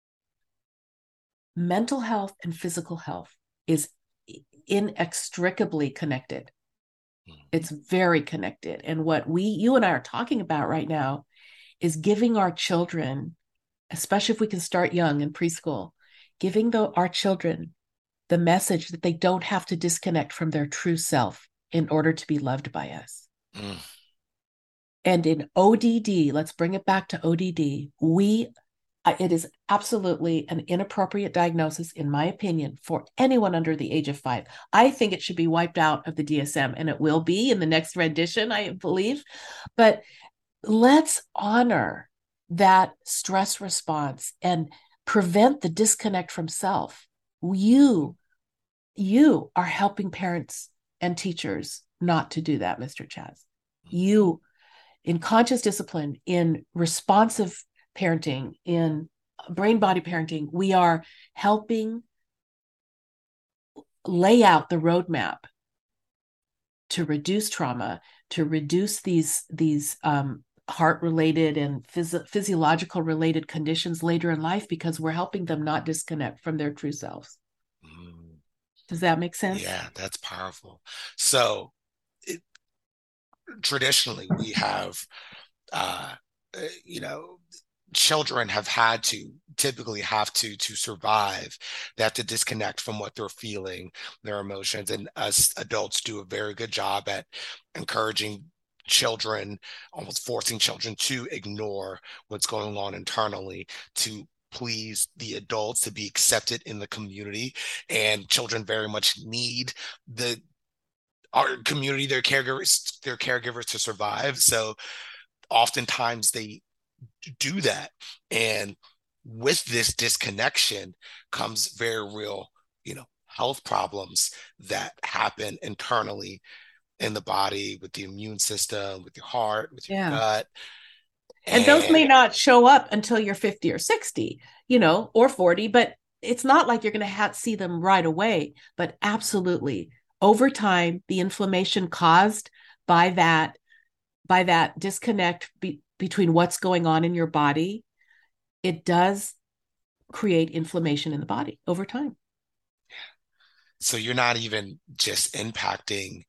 mental health and physical health is inextricably connected. It's very connected. And what we, you and I are talking about right now is giving our children, especially if we can start young in preschool, giving the, our children the message that they don't have to disconnect from their true self in order to be loved by us. Mm. And in O D D, let's bring it back to O D D, we, it is absolutely an inappropriate diagnosis, in my opinion, for anyone under the age of five. I think it should be wiped out of the D S M, and it will be in the next rendition, I believe. But let's honor that stress response and prevent the disconnect from self. You, you are helping parents and teachers not to do that, Mister Chaz. You, in conscious discipline, in responsive parenting, in brain body parenting, we are helping lay out the roadmap to reduce trauma, to reduce these these um, heart related and phys- physiological related conditions later in life, because we're helping them not disconnect from their true selves. Mm. Does that make sense? Yeah, that's powerful. So it, traditionally we have, uh, you know, children have had to typically have to to survive. They have to disconnect from what they're feeling, their emotions, and us adults do a very good job at encouraging children, almost forcing children to ignore what's going on internally to please the adults, to be accepted in the community. And children very much need the our community, their caregivers, their caregivers to survive. So oftentimes they do that. And with this disconnection comes very real, you know, health problems that happen internally in the body, with the immune system, with your heart, with your yeah. gut. And, and those may not show up until you're fifty or sixty, you know, or forty, but it's not like you're going to have see them right away. But absolutely, over time, the inflammation caused by that, by that disconnect be, between what's going on in your body, it does create inflammation in the body over time. So you're not even just impacting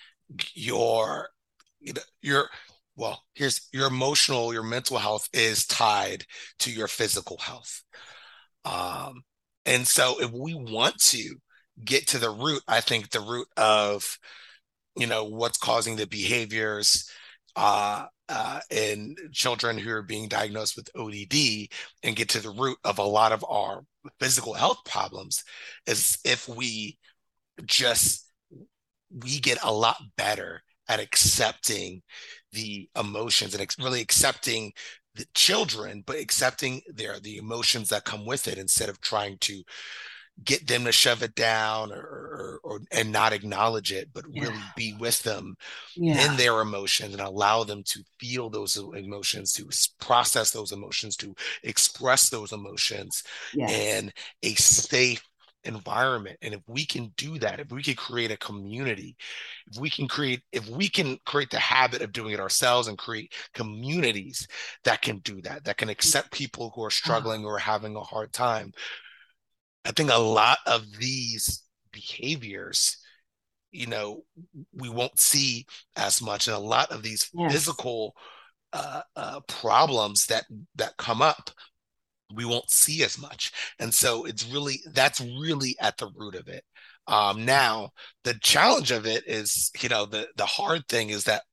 your, you know, your, well, here's your emotional, your mental health is tied to your physical health. Um, and so if we want to get to the root, I think the root of, you know, what's causing the behaviors, uh, uh, in children who are being diagnosed with O D D, and get to the root of a lot of our physical health problems, is if we just, we get a lot better at accepting the emotions and ex- really accepting the children, but accepting their, the emotions that come with it, instead of trying to get them to shove it down or, or, or and not acknowledge it, but yeah. really be with them yeah. in their emotions and allow them to feel those emotions, to process those emotions, to express those emotions yes. in a safe environment. And if we can do that, if we can create a community, if we can create, if we can create the habit of doing it ourselves and create communities that can do that, that can accept people who are struggling or having a hard time, I think a lot of these behaviors, you know, we won't see as much. And a lot of these yes. physical uh, uh, problems that that come up, we won't see as much. And so it's really, that's really at the root of it. Um, now, the challenge of it is, you know, the, the hard thing is that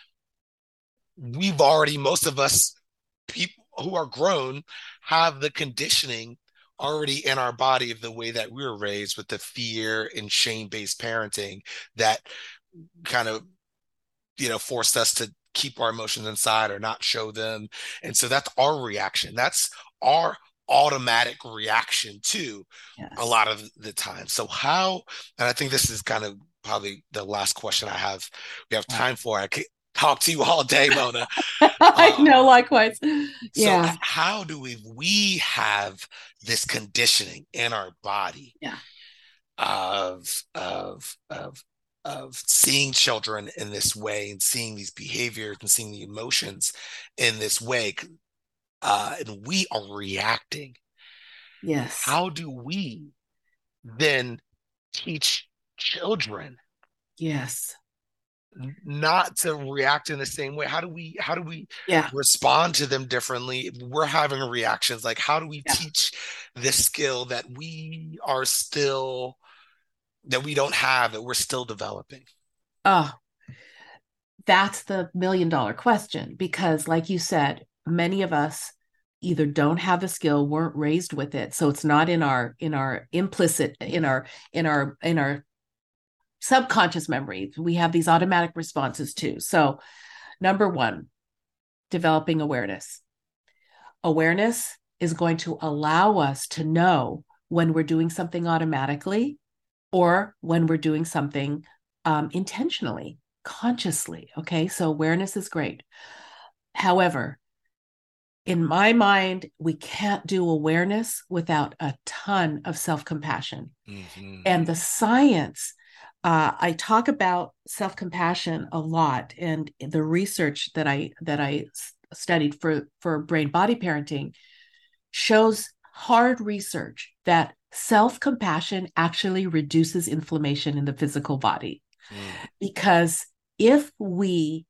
we've already, most of us, people who are grown, have the conditioning already in our body of the way that we were raised, with the fear and shame-based parenting that kind of, you know, forced us to keep our emotions inside or not show them. And so that's our reaction. That's our automatic reaction to yes. a lot of the time. So how, and I think this is kind of probably the last question I have, we have time for. I could talk to you all day, Mona. I um, know, likewise. Yeah. So how do we, we have this conditioning in our body yeah. of, of, of, of seeing children in this way and seeing these behaviors and seeing the emotions in this way, uh, and we are reacting. Yes. How do we then teach children? Yes. Not to react in the same way? How do we, how do we yeah. respond to them differently? We're having reactions. Like, how do we yeah. teach this skill that we are still, that we don't have, that we're still developing? Oh, that's the million dollar question, because like you said, many of us either don't have the skill, weren't raised with it. So it's not in our, in our implicit, in our, in our, in our subconscious memory. We have these automatic responses too. So number one, developing awareness. Awareness is going to allow us to know when we're doing something automatically or when we're doing something um, intentionally, consciously. Okay. So awareness is great. However, In my mind, we can't do awareness without a ton of self-compassion. Mm-hmm. And the science, uh, I talk about self-compassion a lot, and the research that I that I studied for for brain body parenting shows hard research that self-compassion actually reduces inflammation in the physical body. Mm. Because if we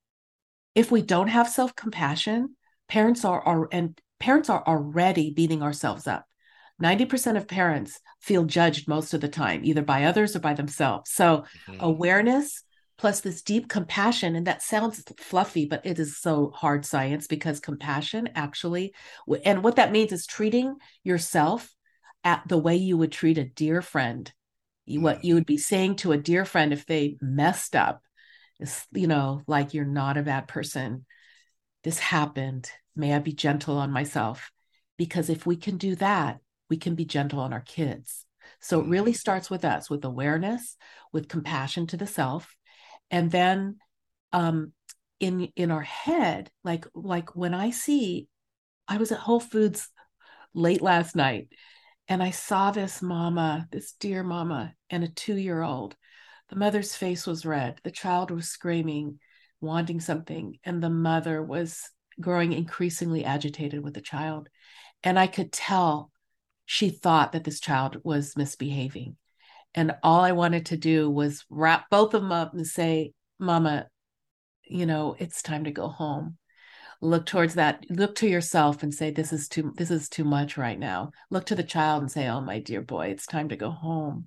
if we don't have self-compassion, parents are, are and parents are already beating ourselves up. ninety percent of parents feel judged most of the time, either by others or by themselves. So Mm-hmm. awareness plus this deep compassion, and that sounds fluffy, but it is so hard science, because compassion actually, and what that means is treating yourself at the way you would treat a dear friend. You, what you would be saying to a dear friend if they messed up is, you know, like, you're not a bad person. This happened. May I be gentle on myself? Because if we can do that, we can be gentle on our kids. So it really starts with us, with awareness, with compassion to the self. And then um, in in our head, like like when I see, I was at Whole Foods late last night, and I saw this mama, this dear mama, and a two-year-old. The mother's face was red. The child was screaming, wanting something, and the mother was growing increasingly agitated with the child. And I could tell she thought that this child was misbehaving. And all I wanted to do was wrap both of them up and say, Mama, you know, it's time to go home. Look towards that, look to yourself and say, this is too, this is too much right now. Look to the child and say, oh, my dear boy, it's time to go home.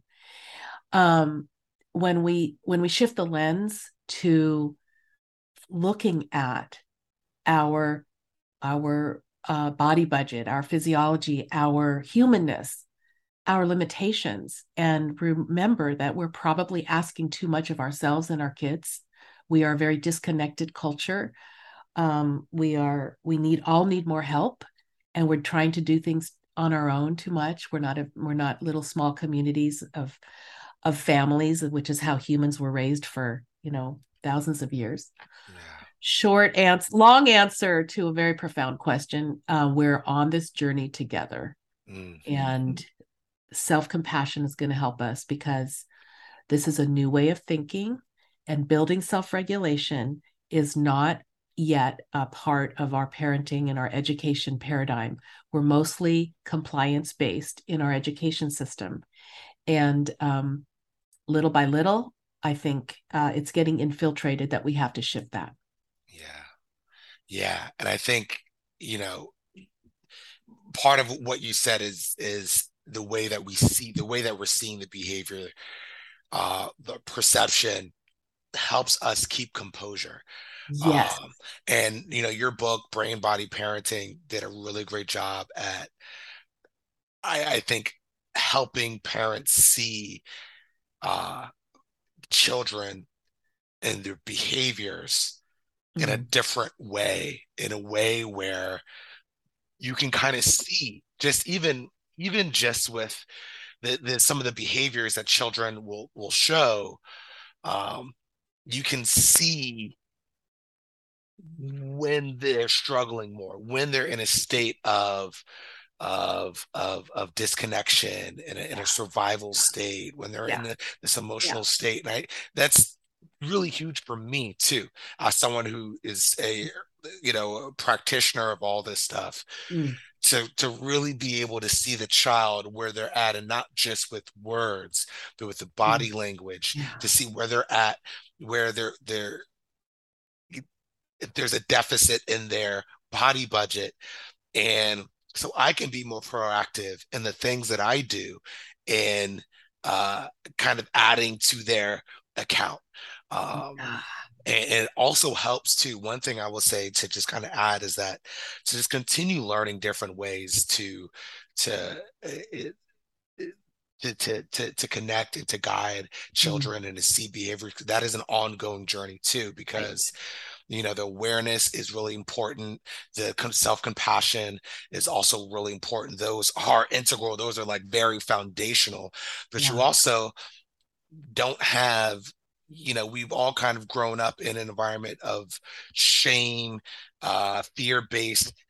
Um, when we, when we shift the lens to looking at our, our uh, body budget, our physiology, our humanness, our limitations, and remember that we're probably asking too much of ourselves and our kids. We are a very disconnected culture. Um, we are, we need all need more help, and we're trying to do things on our own too much. We're not, a, we're not little small communities of, of families, which is how humans were raised for, you know, thousands of years. Yeah. Short answer, long answer to a very profound question. Uh, we're on this journey together, mm-hmm. and self-compassion is going to help us, because this is a new way of thinking, and building self-regulation is not yet a part of our parenting and our education paradigm. We're mostly compliance-based in our education system. And um, little by little, I think uh, it's getting infiltrated that we have to shift that. Yeah. Yeah. And I think, you know, part of what you said is, is the way that we see, the way that we're seeing the behavior, uh, the perception helps us keep composure. Yes. Um, and, you know, your book, Brain Body Parenting, did a really great job at, I, I think, helping parents see uh, children and their behaviors mm-hmm. in a different way, in a way where you can kind of see just even, even just with the, the, some of the behaviors that children will, will show, um, you can see when they're struggling more, when they're in a state of of of of disconnection, in a, in a survival state, when they're yeah. in the, this emotional yeah. state. And I, that's really huge for me too, as someone who is a you know a practitioner of all this stuff. Mm. To, to really be able to see the child where they're at, and not just with words, but with the body mm. language, yeah. to see where they're at, where they're they're if there's a deficit in their body budget. And so I can be more proactive in the things that I do, and uh, kind of adding to their account. Um, and, and it also helps too. One thing I will say to just kind of add is that to just continue learning different ways to, to, it, To, to to to connect and to guide children mm. and to see behavior. That is an ongoing journey too, because right. you know, the awareness is really important. The self-compassion is also really important. Those are integral. Those are like very foundational. But yeah. you also don't have, you know, we've all kind of grown up in an environment of shame, uh, fear-based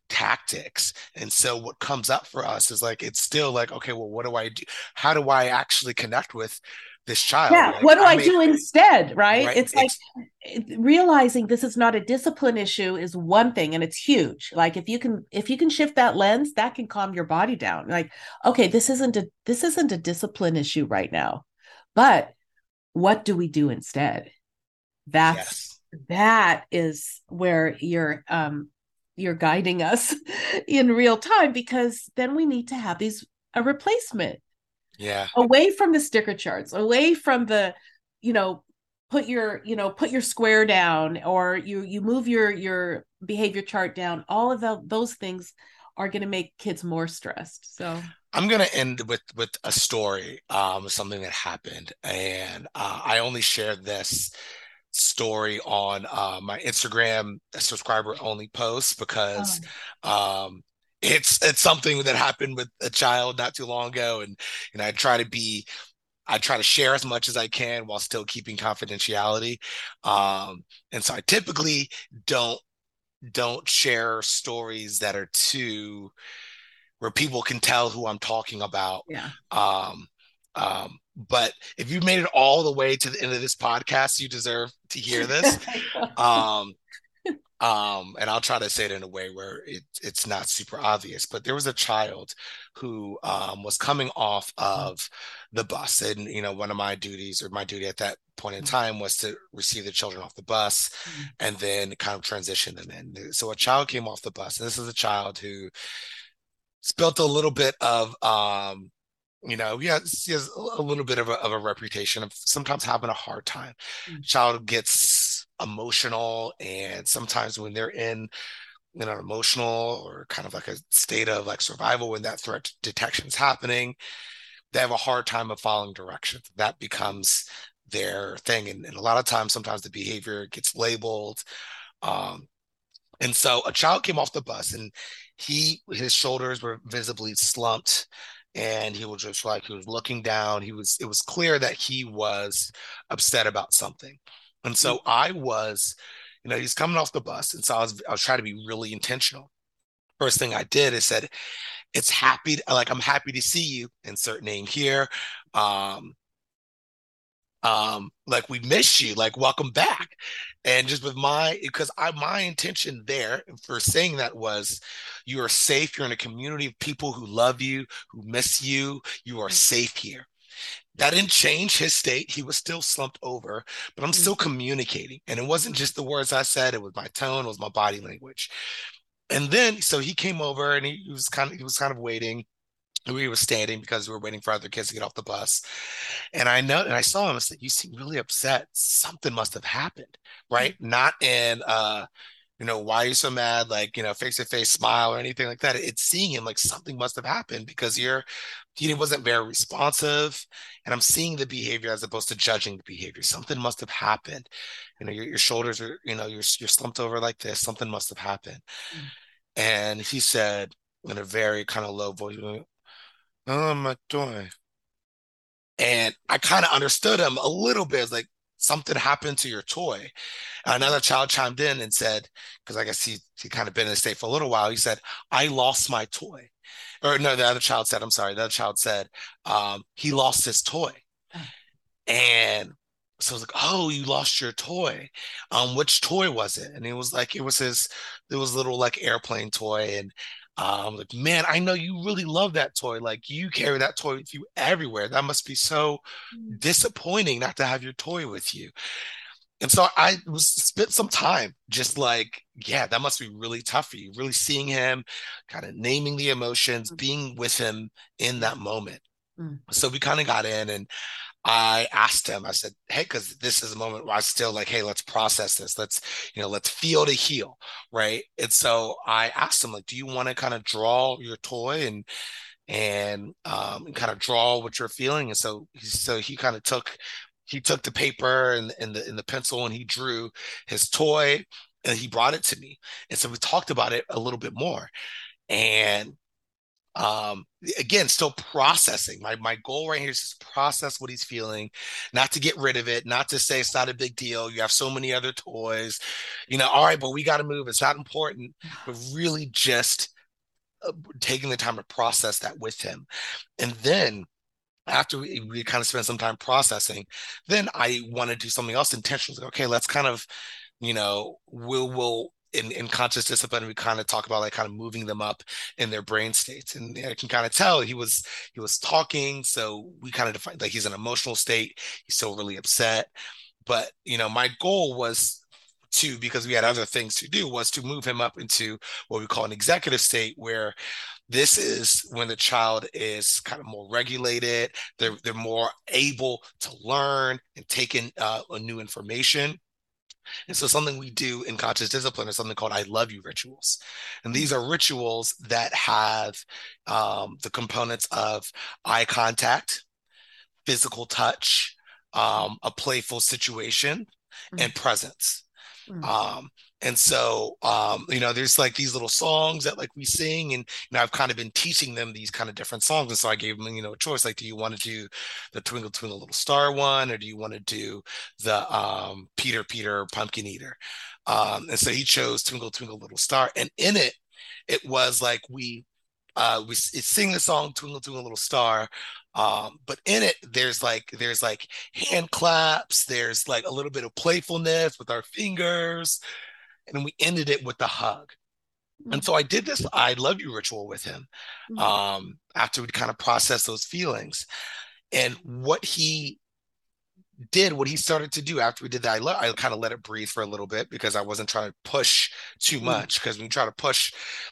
tactics. And so what comes up for us is like, it's still like, okay, well, what do I do? How do I actually connect with this child? Yeah, Like, what do I I may, do instead, right? right. It's like It's, realizing this is not a discipline issue is one thing, and it's huge. Like if you can if you can shift that lens, that can calm your body down. Like, okay, this isn't a this isn't a discipline issue right now. But what do we do instead? That's yes. that is where you're um you're guiding us in real time, because then we need to have these a replacement Yeah. away from the sticker charts, away from the, you know, put your, you know, put your square down, or you you move your your behavior chart down. All of the, those things are going to make kids more stressed. So I'm gonna end with with a story, um, something that happened, and uh, I only shared this story on uh, my Instagram subscriber only post because um, it's it's something that happened with a child not too long ago, and and I try to be I try to share as much as I can while still keeping confidentiality, um, and so I typically don't don't share stories that are too where people can tell who I'm talking about. yeah. Um, um, but if you made it all the way to the end of this podcast, you deserve to hear this. Um, um, and I'll try to say it in a way where it, it's not super obvious. But there was a child who um, was coming off of the bus, and you know, one of my duties or my duty at that point in time was to receive the children off the bus and then kind of transition them in. So a child came off the bus, and this is a child who built a little bit of um you know yeah he has a little bit of a, of a reputation of sometimes having a hard time. Mm-hmm. Child gets emotional, and sometimes when they're in you know emotional or kind of like a state of like survival, when that threat detection is happening, they have a hard time of following directions. That becomes their thing, and, and a lot of times sometimes the behavior gets labeled. um And so a child came off the bus, and he, his shoulders were visibly slumped, and he was just like, he was looking down. He was, it was clear that he was upset about something. And so I was, you know, he's coming off the bus. And so I was, I was trying to be really intentional. First thing I did is said, it's happy, like, I'm happy to see you, insert name here. Um, um like, we miss you, like, welcome back. And just with my, because I, my intention there for saying that was, you are safe, you're in a community of people who love you, who miss you, you are safe here. That didn't change his state. He was still slumped over, but I'm still communicating. And it wasn't just the words I said, it was my tone, it was my body language. And then so he came over, and he, he was kind of he was kind of waiting. We were standing because we were waiting for other kids to get off the bus. And I know, and I saw him, I said, you seem really upset. Something must have happened, right? Mm-hmm. Not in, uh, you know, why are you so mad? Like, you know, face to face smile or anything like that. It's seeing him like something must have happened, because you're, he wasn't very responsive. And I'm seeing the behavior as opposed to judging the behavior. Something must have happened. You know, your, your shoulders are, you know, you're, you're slumped over like this. Something must have happened. Mm-hmm. And he said in a very kind of low voice, oh, my toy. And I kind of understood him a little bit. It's like, something happened to your toy. Another child chimed in and said, because I guess he he kind of been in the state for a little while. He said, I lost my toy. Or no, the other child said, I'm sorry, the other child said, um, he lost his toy. And so I was like, oh, you lost your toy. Um, which toy was it? And it was like, it was his, it was a little like airplane toy. And um, like, man, I know you really love that toy. Like, you carry that toy with you everywhere. That must be so disappointing not to have your toy with you. And so I was spent some time just like, yeah, that must be really tough for you. Really seeing him, kind of naming the emotions, being with him in that moment. Mm. So we kind of got in, and I asked him, I said, hey, because this is a moment where I still like, hey, let's process this. Let's, you know, let's feel to heal. Right. And so I asked him, like, do you want to kind of draw your toy and, and, um, and kind of draw what you're feeling? And so, so he kind of took, he took the paper and, and the, and the pencil, and he drew his toy, and he brought it to me. And so we talked about it a little bit more. And Um, again, still processing. My my goal right here is just process what he's feeling, not to get rid of it, not to say it's not a big deal. You have so many other toys, you know, all right, but we got to move. It's not important, but really just uh, taking the time to process that with him. And then after we, we kind of spend some time processing, then I want to do something else intentionally. Like, okay, let's kind of, you know, we'll, we'll, in, in conscious discipline, we kind of talk about like kind of moving them up in their brain states. And I can kind of tell he was, he was talking. So we kind of defined like he's in an emotional state. He's still really upset. But, you know, my goal was to, because we had other things to do, was to move him up into what we call an executive state, where this is when the child is kind of more regulated. They're, they're more able to learn and take in uh, new information. And so something we do in conscious discipline is something called I love you rituals. And these are rituals that have um, the components of eye contact, physical touch, um, a playful situation, and presence. Mm. Um, and so, um, you know, there's like these little songs that like we sing, and, you know, I've kind of been teaching them these kind of different songs. And so I gave them, you know, a choice, like, do you want to do the Twinkle Twinkle Little Star one, or do you want to do the um, Peter, Peter, Pumpkin Eater? Um, and so he chose Twinkle Twinkle Little Star. And in it, it was like we, uh, we sing the song Twinkle Twinkle Little Star. Um, but in it, there's like there's like hand claps, there's like a little bit of playfulness with our fingers, and we ended it with the hug. Mm-hmm. And so I did this I love you ritual with him um, after we kind of processed those feelings. And what he did, what he started to do after we did that, I, le- I kind of let it breathe for a little bit, because I wasn't trying to push too much, because when you try to push,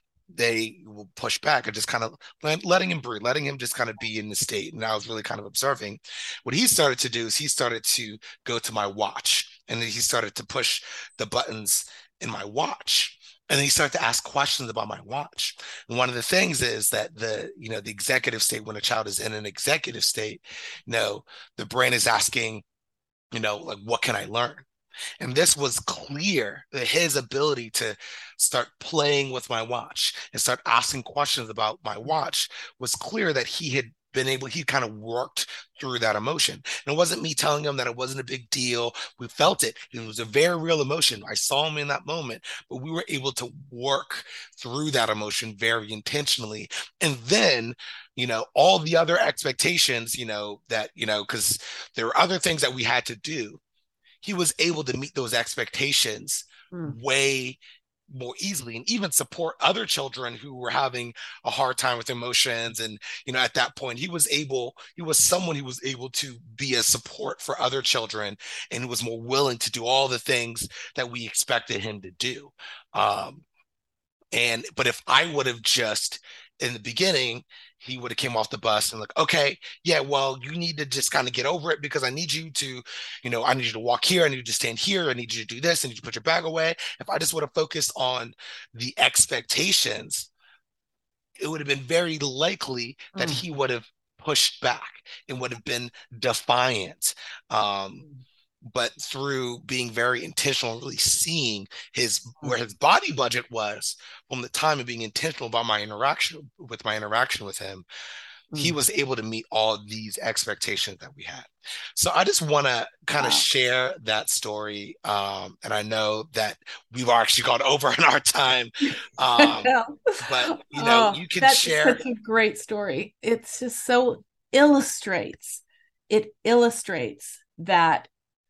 they will push back, and just kind of letting him breathe, letting him just kind of be in the state. And I was really kind of observing. What he started to do is he started to go to my watch, and then he started to push the buttons in my watch. And then he started to ask questions about my watch. And one of the things is that the, you know, the executive state, when a child is in an executive state, you know, the brain is asking, you know, like, what can I learn? And this was clear that his ability to start playing with my watch and start asking questions about my watch was clear that he had been able, he kind of worked through that emotion. And it wasn't me telling him that it wasn't a big deal. We felt it. It was a very real emotion. I saw him in that moment, but we were able to work through that emotion very intentionally. And then, you know, all the other expectations, you know, that, you know, because there were other things that we had to do. He was able to meet those expectations mm. way more easily, and even support other children who were having a hard time with emotions. And, you know, at that point, he was able, he was someone who was able to be a support for other children, and was more willing to do all the things that we expected him to do. Um, and, but if I would have just, in the beginning, he would have came off the bus and like, okay, yeah, well, you need to just kind of get over it, because I need you to, you know, I need you to walk here. I need you to stand here. I need you to do this. I need you to put your bag away. If I just would have focused on the expectations, it would have been very likely that mm. he would have pushed back and would have been defiant. Um, but through being very intentional, really seeing his where his body budget was from the time of being intentional about my interaction with my interaction with him, mm. he was able to meet all these expectations that we had. So I just want to kind of wow. share that story. Um, and I know that we've actually gone over in our time, um, but you know, oh, you can that's share. Such a great story. It's just so illustrates. It illustrates that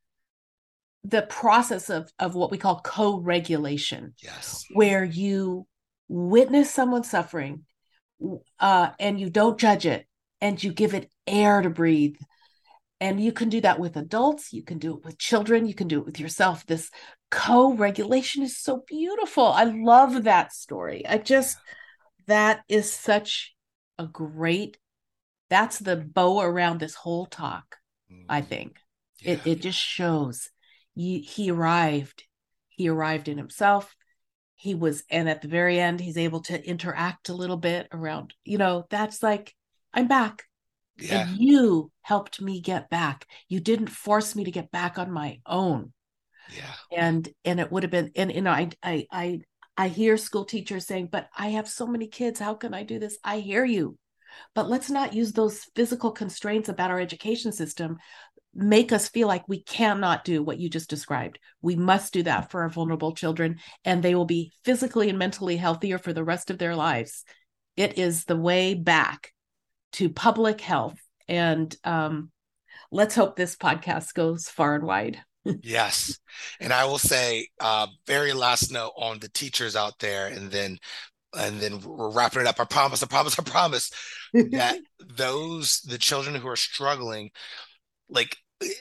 the process of, of what we call co-regulation, yes, where you witness someone suffering uh, and you don't judge it, and you give it air to breathe. And you can do that with adults. You can do it with children. You can do it with yourself. This co-regulation is so beautiful. I love that story. I just, that is such a great, that's the bow around this whole talk, mm. I think. Yeah. It, it just shows He, he arrived, he arrived in himself. He was, and at the very end, he's able to interact a little bit around, you know, that's like, I'm back. Yeah. And you helped me get back. You didn't force me to get back on my own. Yeah. And, and it would have been, and, you know, I, I, I, I hear school teachers saying, but I have so many kids. How can I do this? I hear you. But let's not use those physical constraints about our education system make us feel like we cannot do what you just described. We must do that for our vulnerable children, and they will be physically and mentally healthier for the rest of their lives. It is the way back to public health. And um, let's hope this podcast goes far and wide. Yes. And I will say, uh, very last note on the teachers out there, and then and then we're wrapping it up. I promise, I promise, I promise that those, the children who are struggling, like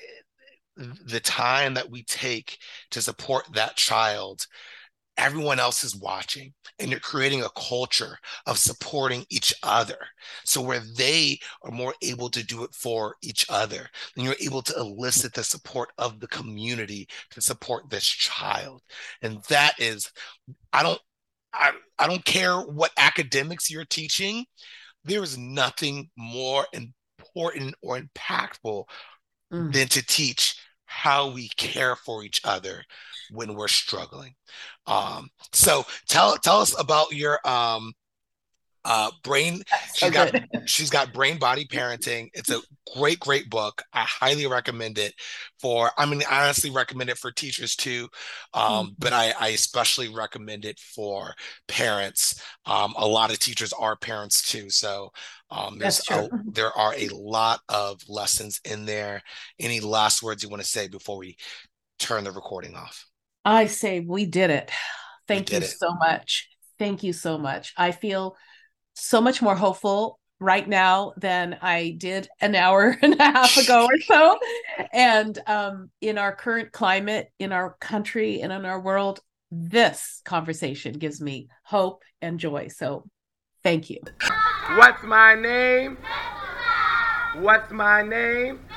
the time that we take to support that child, everyone else is watching, and you're creating a culture of supporting each other. So where they are more able to do it for each other, and you're able to elicit the support of the community to support this child. And that is, I don't, I, I don't care what academics you're teaching. There is nothing more important or impactful mm. than to teach how we care for each other when we're struggling. Um, so tell tell us about your um, uh, brain. She's so got she's got Brain Body Parenting. It's a great, great book. I highly recommend it for. I mean, I honestly recommend it for teachers too, um, mm-hmm. but I, I especially recommend it for parents. Um, a lot of teachers are parents too, so um, there's a, there are a lot of lessons in there. Any last words you want to say before we turn the recording off? I say we did it. Thank did you it. so much. Thank you so much. I feel so much more hopeful right now than I did an hour and a half ago or so. And um, in our current climate, in our country, and in our world, this conversation gives me hope and joy. So thank you. What's my name? What's my name?